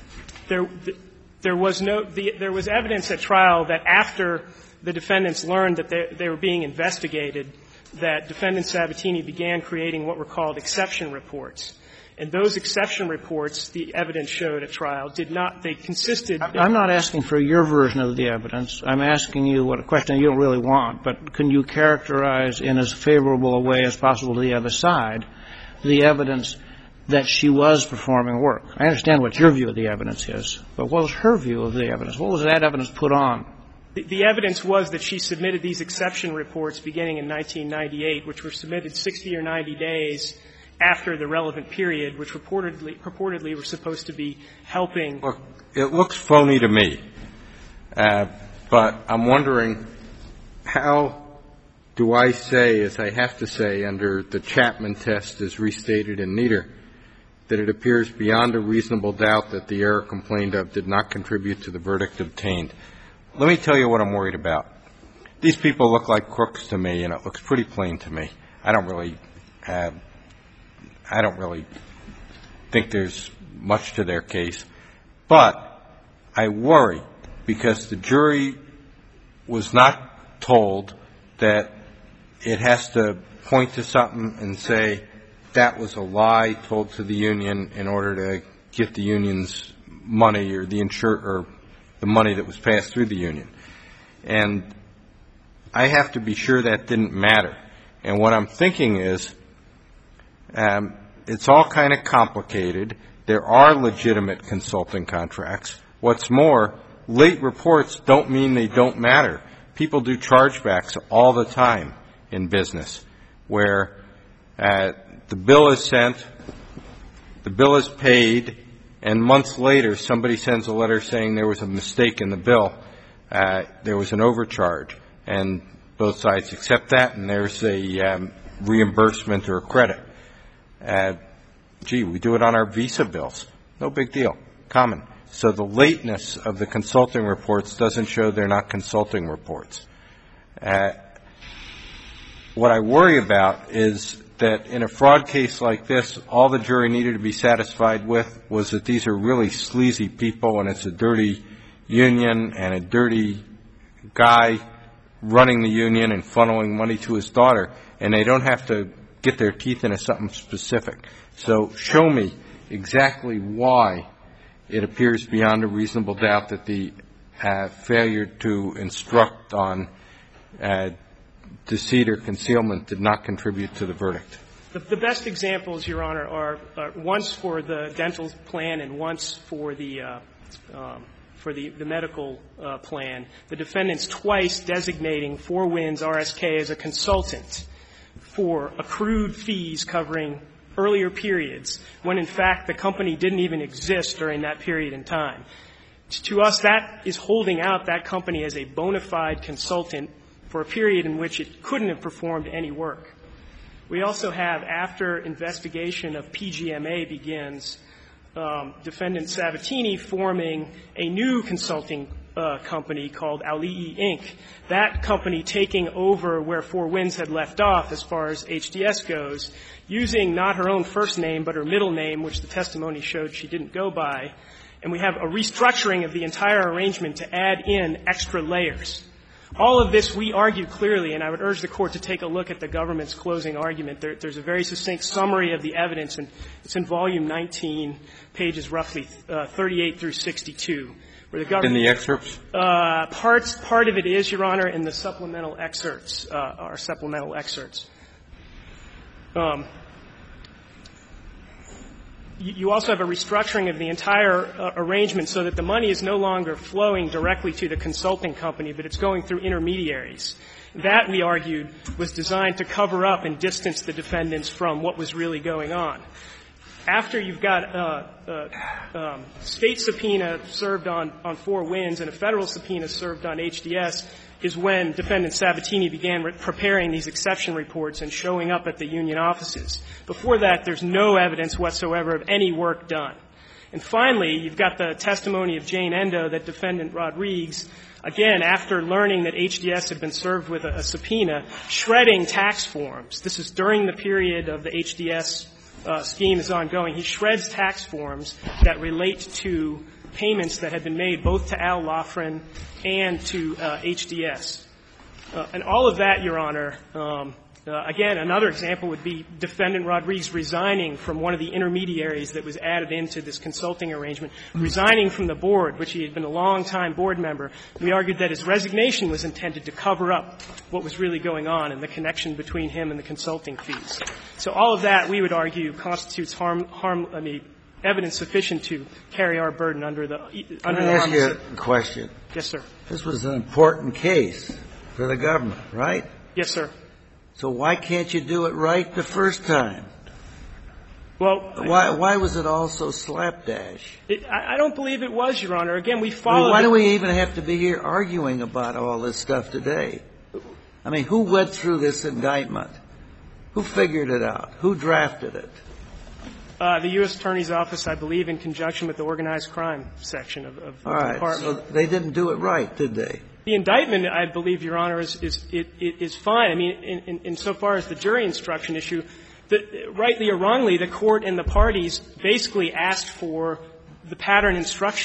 There was evidence at trial that after the defendants learned that they were being investigated, that Defendant Sabatini began creating what were called exception reports. And those exception reports, the evidence showed at trial, did not, they consisted. I'm not asking for your version of the evidence. I'm asking you what a question you don't really want, but can you characterize in as favorable a way as possible to the other side the evidence that she was performing work? I understand what your view of the evidence is, but what was her view of the evidence? What was that evidence put on? The evidence was that she submitted these exception reports beginning in 1998, which were submitted 60 or 90 days after the relevant period, which purportedly were supposed to be helping. Look, it looks phony to me, but I'm wondering how do I say, as I have to say under the Chapman test as restated in Nader, that it appears beyond a reasonable doubt that the error complained of did not contribute to the verdict obtained. Let me tell you what I'm worried about. These people look like crooks to me, and it looks pretty plain to me. I don't really think there's much to their case. But I worry because the jury was not told that it has to point to something and say that was a lie told to the union in order to get the union's money or the money that was passed through the union. And I have to be sure that didn't matter. And what I'm thinking is it's all kind of complicated. There are legitimate consulting contracts. What's more, late reports don't mean they don't matter. People do chargebacks all the time in business where the bill is sent, the bill is paid, and months later somebody sends a letter saying there was a mistake in the bill, there was an overcharge, and both sides accept that, and there's a reimbursement or a credit. We do it on our Visa bills. No big deal. Common. So the lateness of the consulting reports doesn't show they're not consulting reports. What I worry about is that in a fraud case like this, all the jury needed to be satisfied with was that these are really sleazy people and it's a dirty union and a dirty guy running the union and funneling money to his daughter, and they don't have to get their teeth into something specific. So show me exactly why it appears beyond a reasonable doubt that the failure to instruct on deceit or concealment did not contribute to the verdict. The best examples, Your Honor, are once for the dental plan and once for the medical plan. The defendants twice designating Four Winds RSK as a consultant for accrued fees covering earlier periods, when in fact the company didn't even exist during that period in time. To us, that is holding out that company as a bona fide consultant for a period in which it couldn't have performed any work. We also have, after investigation of PGMA begins, Defendant Sabatini forming a new consulting company called Ali'i Inc. That company taking over where Four Winds had left off as far as HDS goes, using not her own first name but her middle name, which the testimony showed she didn't go by. And we have a restructuring of the entire arrangement to add in extra layers. All of this we argue clearly, and I would urge the Court to take a look at the government's closing argument. There's a very succinct summary of the evidence, and it's in volume 19, pages roughly 38 through 62. Where the government, in the excerpts? Part of it is, Your Honor, in the supplemental excerpts, our supplemental excerpts. You also have a restructuring of the entire arrangement so that the money is no longer flowing directly to the consulting company, but it's going through intermediaries. That, we argued, was designed to cover up and distance the defendants from what was really going on. After you've got state subpoena served on Four Winds and a federal subpoena served on HDS is when Defendant Sabatini began preparing these exception reports and showing up at the union offices. Before that, there's no evidence whatsoever of any work done. And finally, you've got the testimony of Jane Endo that Defendant Rodrigues, again, after learning that HDS had been served with a subpoena, shredding tax forms. This is during the period of the HDS scheme is ongoing. He shreds tax forms that relate to payments that had been made both to Al Loughran and to HDS. And all of that, Your Honor, again, another example would be Defendant Rodrigues resigning from one of the intermediaries that was added into this consulting arrangement, resigning from the board, which he had been a long-time board member. We argued that his resignation was intended to cover up what was really going on and the connection between him and the consulting fees. So all of that, we would argue, constitutes evidence sufficient to carry our burden under the Let me ask you a question. Yes, sir. This was an important case for the government, right? Yes, sir. So why can't you do it right the first time? Well, why was it all so slapdash? I don't believe it was, Your Honor. Again, we followed. Why do we even have to be here arguing about all this stuff today? I mean, who went through this indictment? Who figured it out? Who drafted it? The U.S. Attorney's Office, I believe, in conjunction with the organized crime section of the department. All right. So they didn't do it right, did they? The indictment, I believe, Your Honor, is fine. I mean, insofar as the jury instruction issue, rightly or wrongly, the court and the parties basically asked for the pattern instruction.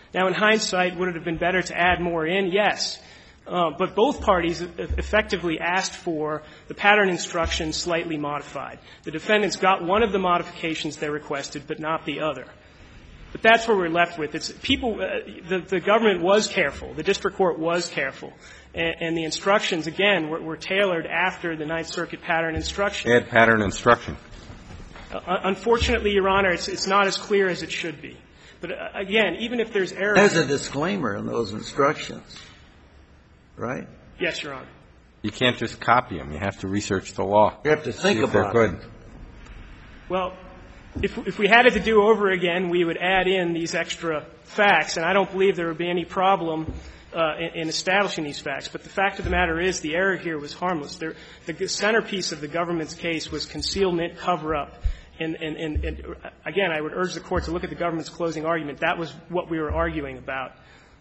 Now, in hindsight, would it have been better to add more in? Yes. But both parties effectively asked for the pattern instruction slightly modified. The defendants got one of the modifications they requested, but not the other. But that's what we're left with. It's people. The government was careful. The district court was careful, and the instructions again were tailored after the Ninth Circuit pattern instruction. Add pattern instruction. Unfortunately, Your Honor, it's not as clear as it should be. But again, even if there's error, there's a disclaimer in those instructions, right? Yes, Your Honor. You can't just copy them. You have to research the law. You have to think about about they're it. good. Well, if we had it to do over again, we would add in these extra facts, and I don't believe there would be any problem in establishing these facts. But the fact of the matter is the error here was harmless. The centerpiece of the government's case was concealment, cover-up. And again, I would urge the Court to look at the government's closing argument. That was what we were arguing about.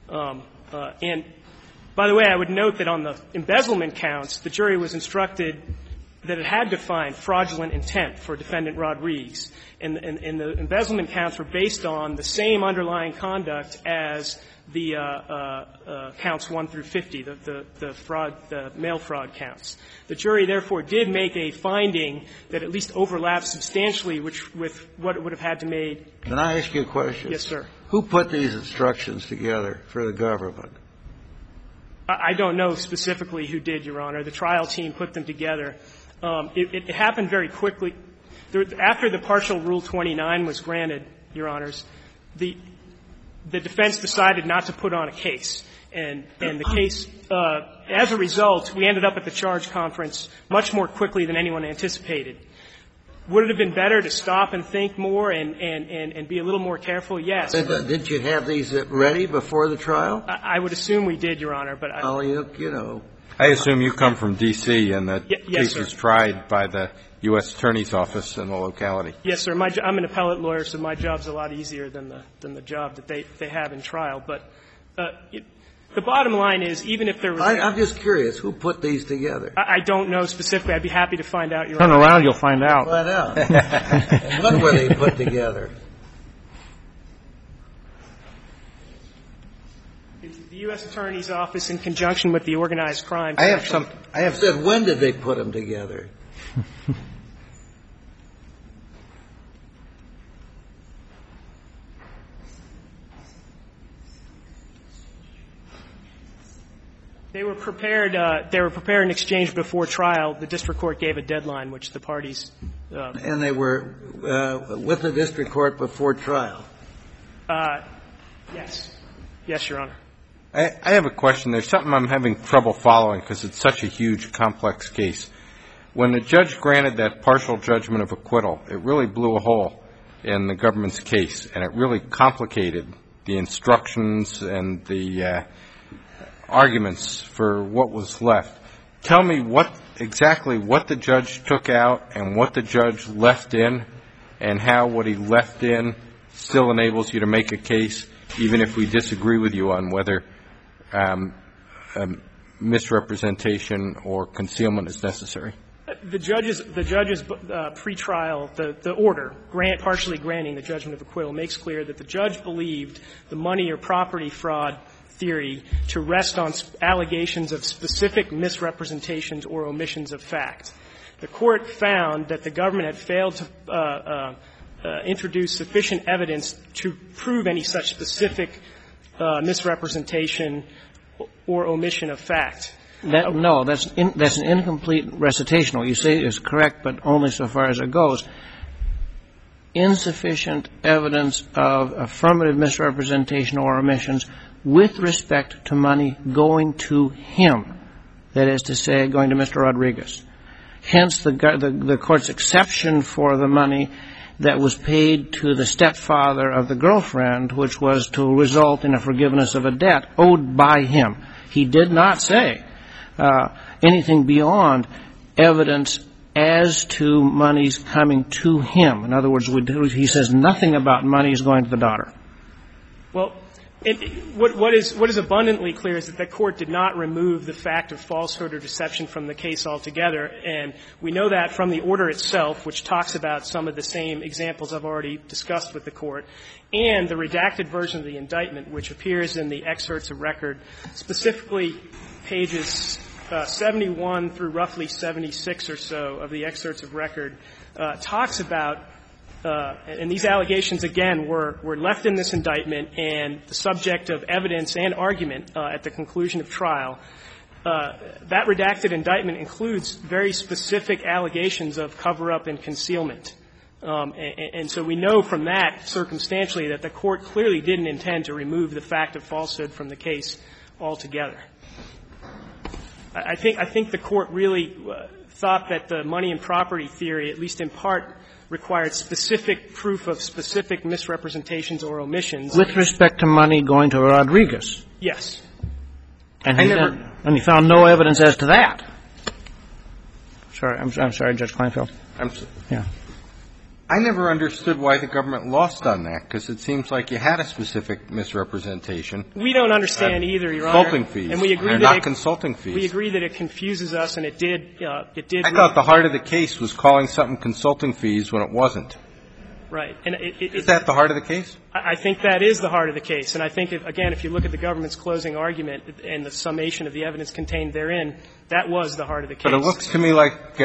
And by the way, I would note that on the embezzlement counts, the jury was instructed that it had to find fraudulent intent for Defendant Rodriguez. And the embezzlement counts were based on the same underlying conduct as the counts 1 through 50, the fraud, the mail fraud counts. The jury, therefore, did make a finding that at least overlapped substantially with what it would have had to make. Can I ask you a question? Yes, sir. Who put these instructions together for the government? I don't know specifically who did, Your Honor. The trial team put them together. It happened very quickly. After the partial Rule 29 was granted, Your Honors, the defense decided not to put on a case. And the case, as a result, we ended up at the charge conference much more quickly than anyone anticipated. Would it have been better to stop and think more and be a little more careful? Yes. Did you have these ready before the trial? I would assume we did, Your Honor. But you know. I assume you come from D.C. and the yes, case was tried by the U.S. Attorney's Office in the locality. Yes, sir. I'm an appellate lawyer, so my job's a lot easier than the job that they have in trial. But the bottom line is, even if there was... I'm just curious. Who put these together? I don't know specifically. I'd be happy to find out, Your Turn Honor. around, you'll find out. Find out. And when were they put together? The U.S. Attorney's Office in conjunction with the organized crime. I have said, when did they put them together? They were prepared and exchanged before trial. The district court gave a deadline, which the parties. And they were with the district court before trial. Yes. Yes, Your Honor. I have a question. There's something I'm having trouble following because it's such a huge, complex case. When the judge granted that partial judgment of acquittal, it really blew a hole in the government's case, and it really complicated the instructions and the arguments for what was left. Tell me exactly what the judge took out and what the judge left in, and how what he left in still enables you to make a case, even if we disagree with you on whether misrepresentation or concealment is necessary. The judge's pretrial, the order partially granting the judgment of acquittal makes clear that the judge believed the money or property fraud theory to rest on allegations of specific misrepresentations or omissions of fact. The court found that the government had failed to introduce sufficient evidence to prove any such specific misrepresentation or omission of fact. That's an incomplete recitation. What you say is correct, but only so far as it goes. Insufficient evidence of affirmative misrepresentation or omissions with respect to money going to him, that is to say, going to Mr. Rodriguez. Hence, the court's exception for the money that was paid to the stepfather of the girlfriend, which was to result in a forgiveness of a debt owed by him. He did not say anything beyond evidence as to monies coming to him. In other words, he says nothing about monies going to the daughter. Well, what is abundantly clear is that the Court did not remove the fact of falsehood or deception from the case altogether, and we know that from the order itself, which talks about some of the same examples I've already discussed with the Court, and the redacted version of the indictment, which appears in the excerpts of record, specifically pages 71 through roughly 76 or so of the excerpts of record, talks about and these allegations, again, were left in this indictment and the subject of evidence and argument at the conclusion of trial. That redacted indictment includes very specific allegations of cover-up and concealment. And so we know from that, circumstantially, that the Court clearly didn't intend to remove the fact of falsehood from the case altogether. I think the Court really thought that the money and property theory, at least in part, required specific proof of specific misrepresentations or omissions. With respect to money going to Rodriguez? Yes. And he found no evidence as to that. Sorry, I'm sorry, Judge Kleinfeld. Yeah. I never understood why the government lost on that, because it seems like you had a specific misrepresentation. We don't understand either, Your Honor. Consulting fees. And we agree They're that not consulting fees. We agree that it confuses us, and it did. I thought the heart of the case was calling something consulting fees when it wasn't. Right. And is that the heart of the case? I think that is the heart of the case. And I think, again, if you look at the government's closing argument and the summation of the evidence contained therein, that was the heart of the case. But it looks to me like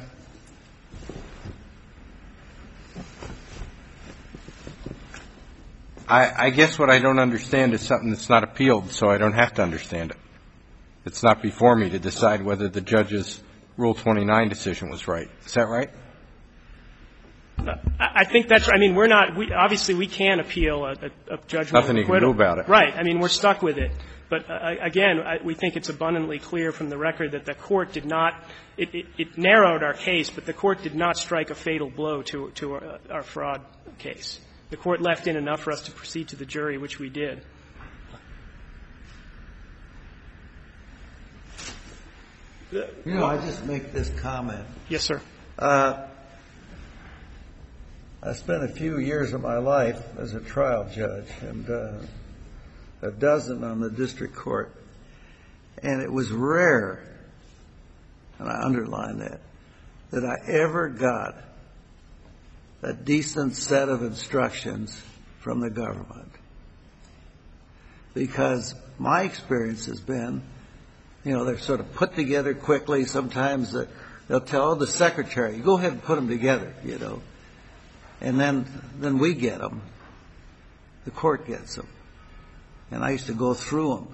I guess what I don't understand is something that's not appealed, so I don't have to understand it. It's not before me to decide whether the judge's Rule 29 decision was right. Is that right? I think that's right. I mean, obviously we can appeal a judgment. Nothing you can do about it. Right. I mean, we're stuck with it. But again, we think it's abundantly clear from the record that the Court did not – it narrowed our case, but the Court did not strike a fatal blow to our fraud case. The Court left in enough for us to proceed to the jury, which we did. I just make this comment. Yes, sir. I spent a few years of my life as a trial judge and a dozen on the district court. And it was rare, and I underline that I ever got a decent set of instructions from the government. Because my experience has been, they're sort of put together quickly. Sometimes they'll tell the secretary, go ahead and put them together, And then we get them. The court gets them. And I used to go through them.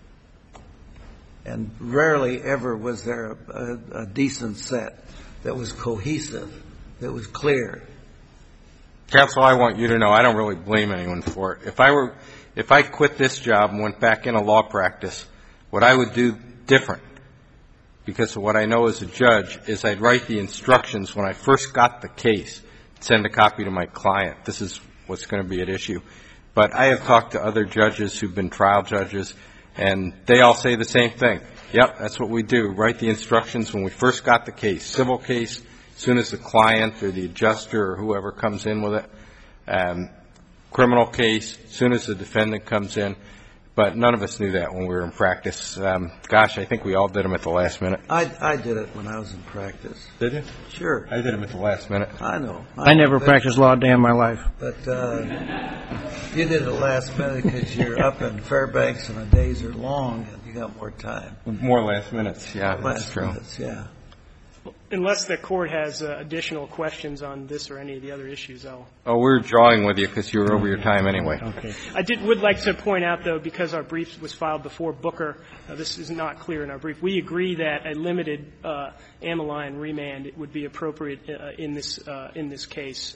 And rarely ever was there a decent set that was cohesive, that was clear. Counsel, I want you to know I don't really blame anyone for it. If I quit this job and went back into law practice, what I would do different, because of what I know as a judge, is I'd write the instructions when I first got the case, send a copy to my client. This is what's going to be at issue. But I have talked to other judges who've been trial judges, and they all say the same thing. Yep, that's what we do. Write the instructions when we first got the case. Civil case, as soon as the client or the adjuster or whoever comes in with it. Criminal case, as soon as the defendant comes in. But none of us knew that when we were in practice. Gosh, I think we all did them at the last minute. I did it when I was in practice. Did you? Sure. I did them at the last minute. I know. I never practiced law a day in my life. But you did it last minute because you're up in Fairbanks and the days are long and you got more time. More last minutes, yeah, that's true. Minutes, yeah. Unless the Court has additional questions on this or any of the other issues, I'll. Oh, we're drawing with you because you were over your time anyway. Okay. I would like to point out, though, because our brief was filed before Booker, this is not clear in our brief. We agree that a limited amyline remand would be appropriate in this case.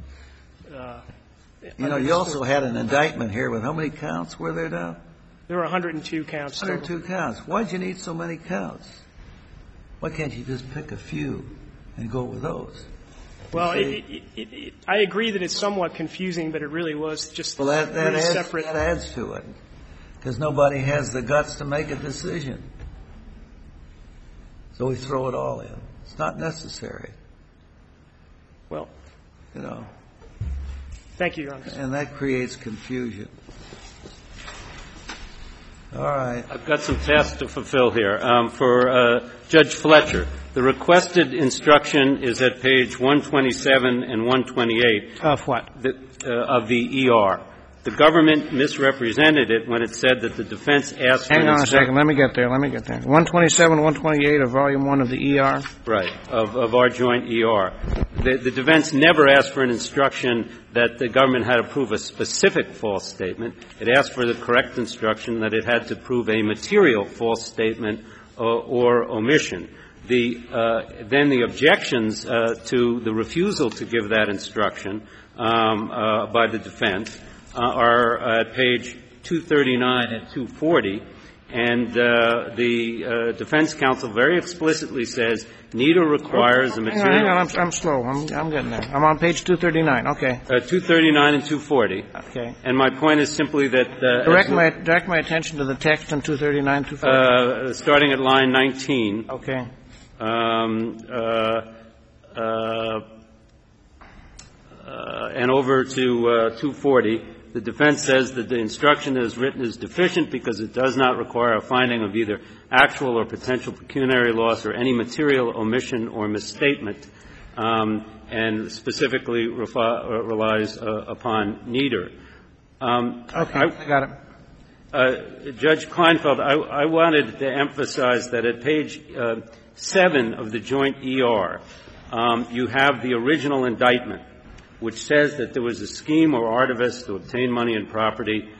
You also had an indictment here with how many counts were there now? There were 102 counts. 102 counts. Why'd you need so many counts? Why can't you just pick a few and go with those? Well, I agree that it's somewhat confusing, but it really was just three separate. That adds to it, because nobody has the guts to make a decision. So we throw it all in. It's not necessary. Well, thank you, Your Honor. And that creates confusion. All right. I've got some tasks to fulfill here. For Judge Fletcher, the requested instruction is at page 127 and 128. Of what? Of the ER. The government misrepresented it when it said that the defense asked for Hang on a second. Let me get there. 127, 128 of Volume 1 of the ER? Right, of our joint ER. The defense never asked for an instruction that the government had to prove a specific false statement. It asked for the correct instruction that it had to prove a material false statement or omission. Then the objections to the refusal to give that instruction by the defense are at page 239 and 240, and the defense counsel very explicitly says neither requires a material. Hang on, I'm slow. I'm getting there. I'm on page 239. Okay. 239 and 240. Okay. And my point is simply that direct my attention to the text in 239, 240. Starting at line 19. Okay. And over to 240, the defense says that the instruction as written is deficient because it does not require a finding of either actual or potential pecuniary loss or any material omission or misstatement, and specifically relies upon neither. Okay, I got it. Judge Kleinfeld, I wanted to emphasize that at page 7 of the joint ER, you have the original indictment, which says that there was a scheme or artifice to obtain money and property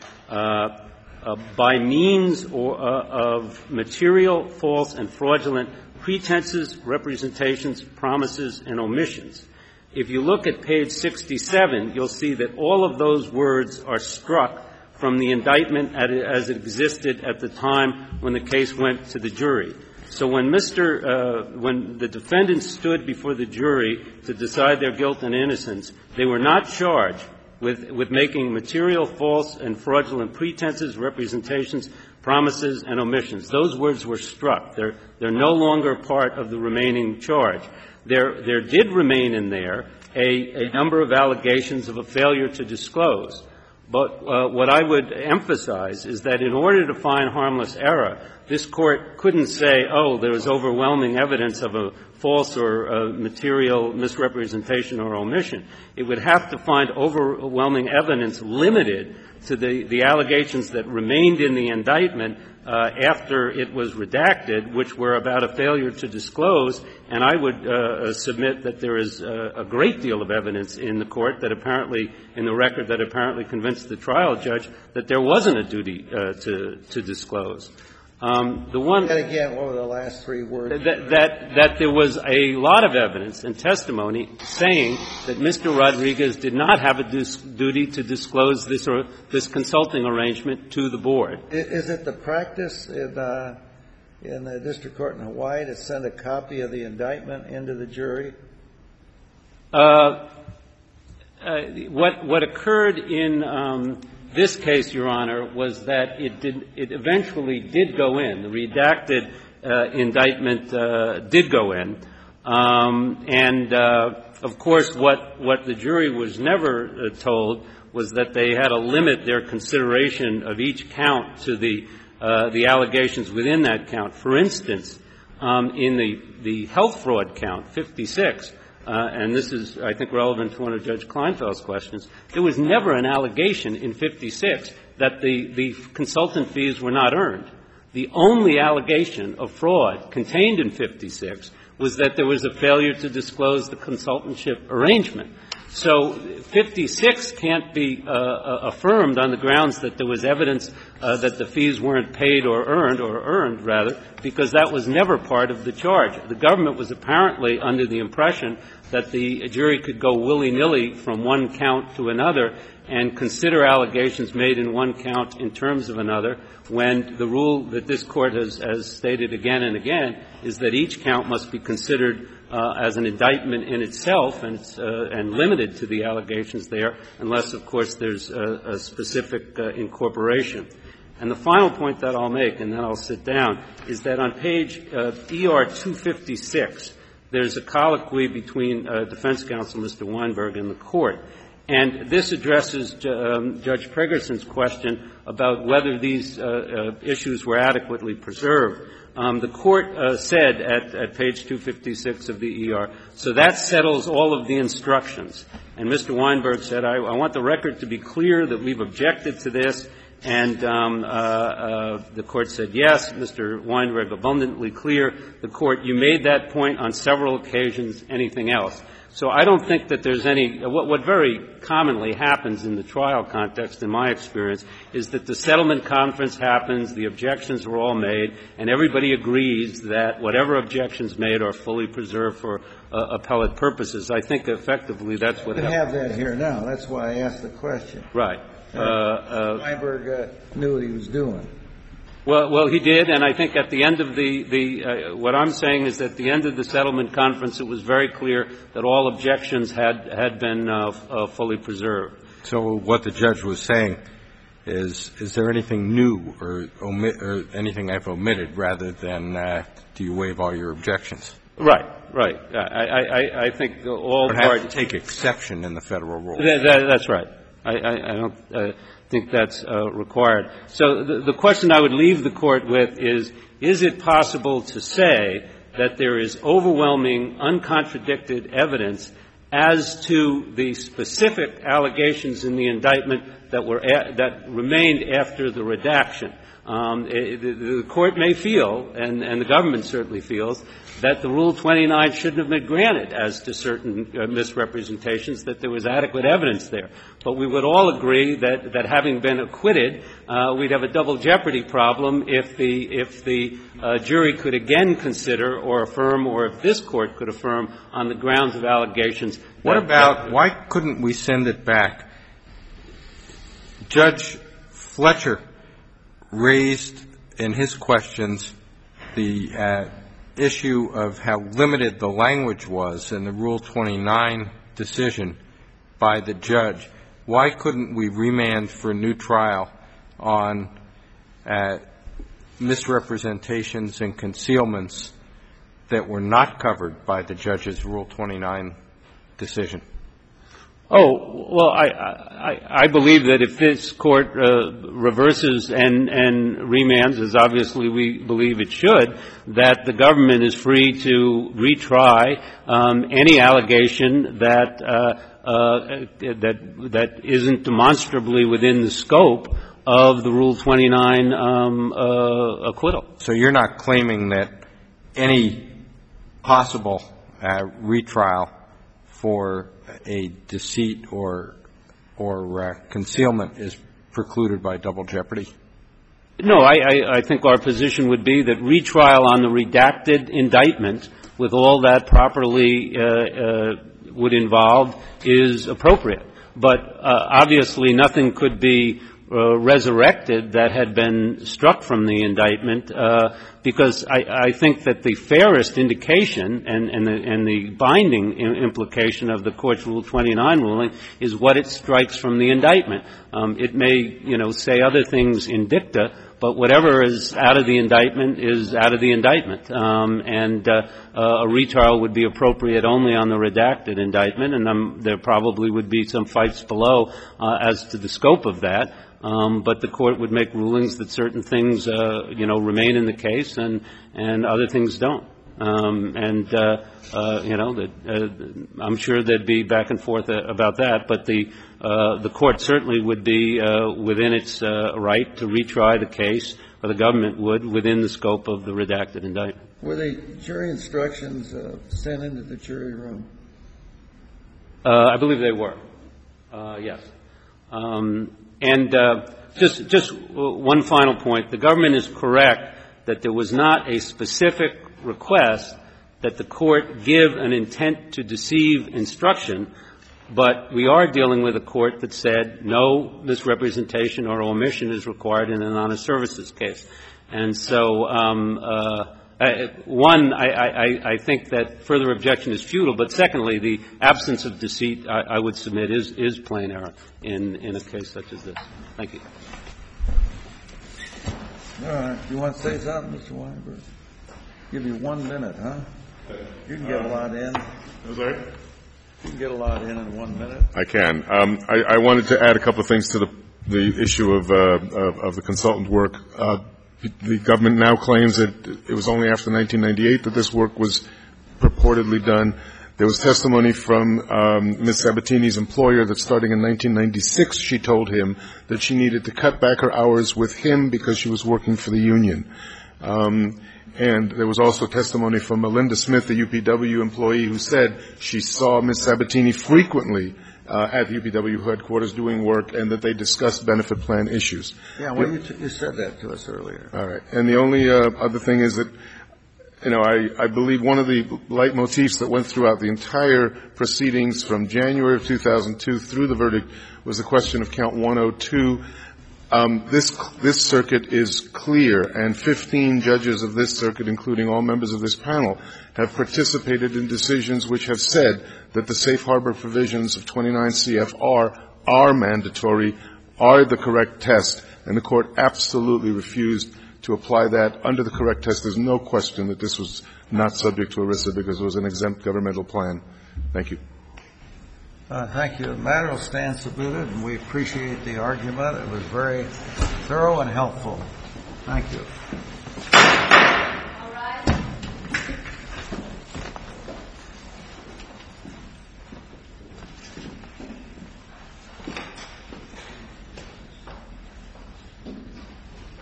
by means of material, false, and fraudulent pretenses, representations, promises, and omissions. If you look at page 67, you'll see that all of those words are struck from the indictment as it existed at the time when the case went to the jury. So when when the defendants stood before the jury to decide their guilt and innocence, they were not charged with making material, false, and fraudulent pretenses, representations, promises, and omissions. Those words were struck. They're no longer part of the remaining charge. There did remain in there a number of allegations of a failure to disclose. But what I would emphasize is that in order to find harmless error, this Court couldn't say, oh, there was overwhelming evidence of a false or material misrepresentation or omission. It would have to find overwhelming evidence limited to the allegations that remained in the indictment after it was redacted, which were about a failure to disclose. And I would submit that there is a great deal of evidence in the Court that apparently, in the record that apparently convinced the trial judge that there wasn't a duty to disclose. The one and again, what were the last three words? That there was a lot of evidence and testimony saying that Mr. Rodriguez did not have a duty to disclose this consulting arrangement to the board. Is it the practice in the district court in Hawaii to send a copy of the indictment into the jury? What occurred in this case, Your Honor, was that it eventually did go in. The redacted indictment did go in. And of course, what the jury was never told was that they had to limit their consideration of each count to the allegations within that count. For instance, in the health fraud count, 56, and this is, I think, relevant to one of Judge Kleinfeld's questions, there was never an allegation in 56 that the consultant fees were not earned. The only allegation of fraud contained in 56 was that there was a failure to disclose the consultantship arrangement. So 56 can't be affirmed on the grounds that there was evidence that the fees weren't paid or earned, rather, because that was never part of the charge. The government was apparently under the impression that the jury could go willy-nilly from one count to another and consider allegations made in one count in terms of another, when the rule that this Court has stated again and again is that each count must be considered as an indictment in itself and limited to the allegations there, unless, of course, there's a specific incorporation. And the final point that I'll make, and then I'll sit down, is that on page ER 256, there's a colloquy between defense counsel Mr. Weinberg and the Court. And this addresses Judge Pregerson's question about whether these issues were adequately preserved. The Court said at page 256 of the ER, so that settles all of the instructions. And Mr. Weinberg said, I want the record to be clear that we've objected to this. And the Court said, yes. Mr. Weinberg, abundantly clear. The Court, you made that point on several occasions. Anything else? So I don't think that there's any – what very commonly happens in the trial context, in my experience, is that the settlement conference happens, the objections were all made, and everybody agrees that whatever objections made are fully preserved for appellate purposes. I think effectively that's what happened. We have that here now. That's why I asked the question. Right. Weinberg knew what he was doing. Well, he did, and I think at the end of what I'm saying is that at the end of the settlement conference, it was very clear that all objections had been fully preserved. So what the judge was saying is there anything new or anything I've omitted rather than do you waive all your objections? Right. I think all parties have to take exception in the Federal rule. That's right. I don't think that's required. So the question I would leave the Court with is it possible to say that there is overwhelming, uncontradicted evidence as to the specific allegations in the indictment that remained after the redaction? The Court may feel, and the government certainly feels, that the Rule 29 shouldn't have been granted as to certain misrepresentations, that there was adequate evidence there. But we would all agree that having been acquitted, we'd have a double jeopardy problem if the jury could again consider or affirm, or if this Court could affirm on the grounds of allegations. What about why couldn't we send it back? Judge Fletcher raised in his questions the issue of how limited the language was in the Rule 29 decision by the judge. Why couldn't we remand for a new trial on misrepresentations and concealments that were not covered by the judge's Rule 29 decision? Oh, well, I believe that if this Court reverses and remands, as obviously we believe it should, that the government is free to retry any allegation that isn't demonstrably within the scope of the Rule 29 acquittal. So you're not claiming that any possible retrial for a deceit or concealment is precluded by double jeopardy? No, I think our position would be that retrial on the redacted indictment with all that properly would involve is appropriate. But obviously nothing could be resurrected that had been struck from the indictment, because I think that the fairest indication and the binding implication of the Court's Rule 29 ruling is what it strikes from the indictment. It may, say other things in dicta, but whatever is out of the indictment is out of the indictment. And a retrial would be appropriate only on the redacted indictment, and there probably would be some fights below as to the scope of that. But the Court would make rulings that certain things, remain in the case and other things don't. I'm sure there'd be back and forth about that, but the Court certainly would be within its right to retry the case, or the government would, within the scope of the redacted indictment. Were the jury instructions sent into the jury room? I believe they were. Yes. And just one final point. The government is correct that there was not a specific request that the Court give an intent to deceive instruction, but we are dealing with a Court that said no misrepresentation or omission is required in an honest services case. And so, one, I think that further objection is futile, but secondly, the absence of deceit, I would submit, is plain error in a case such as this. Thank you. All right. You want to say something, Mr. Weinberg? Give you 1 minute, huh? You can get a lot in. Sorry? You can get a lot in 1 minute. I can. I wanted to add a couple of things to the issue of the consultant work. The government now claims that it was only after 1998 that this work was purportedly done. There was testimony from Ms. Sabatini's employer that starting in 1996, she told him that she needed to cut back her hours with him because she was working for the union. And there was also testimony from Melinda Smith, the UPW employee, who said she saw Ms. Sabatini frequently at the UPW headquarters doing work, and that they discussed benefit plan issues. Yeah, well, you said that to us earlier. All right. And the only other thing is that, I believe one of the leitmotifs that went throughout the entire proceedings from January of 2002 through the verdict was the question of count 102. This circuit is clear, and 15 judges of this circuit, including all members of this panel, have participated in decisions which have said that the safe harbor provisions of 29 CFR are mandatory, are the correct test, and the Court absolutely refused to apply that. Under the correct test, there's no question that this was not subject to ERISA because it was an exempt governmental plan. Thank you. Thank you. The matter will stand submitted, and we appreciate the argument. It was very thorough and helpful. Thank you. All right.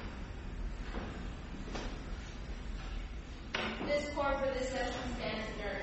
This court for this session stands adjourned.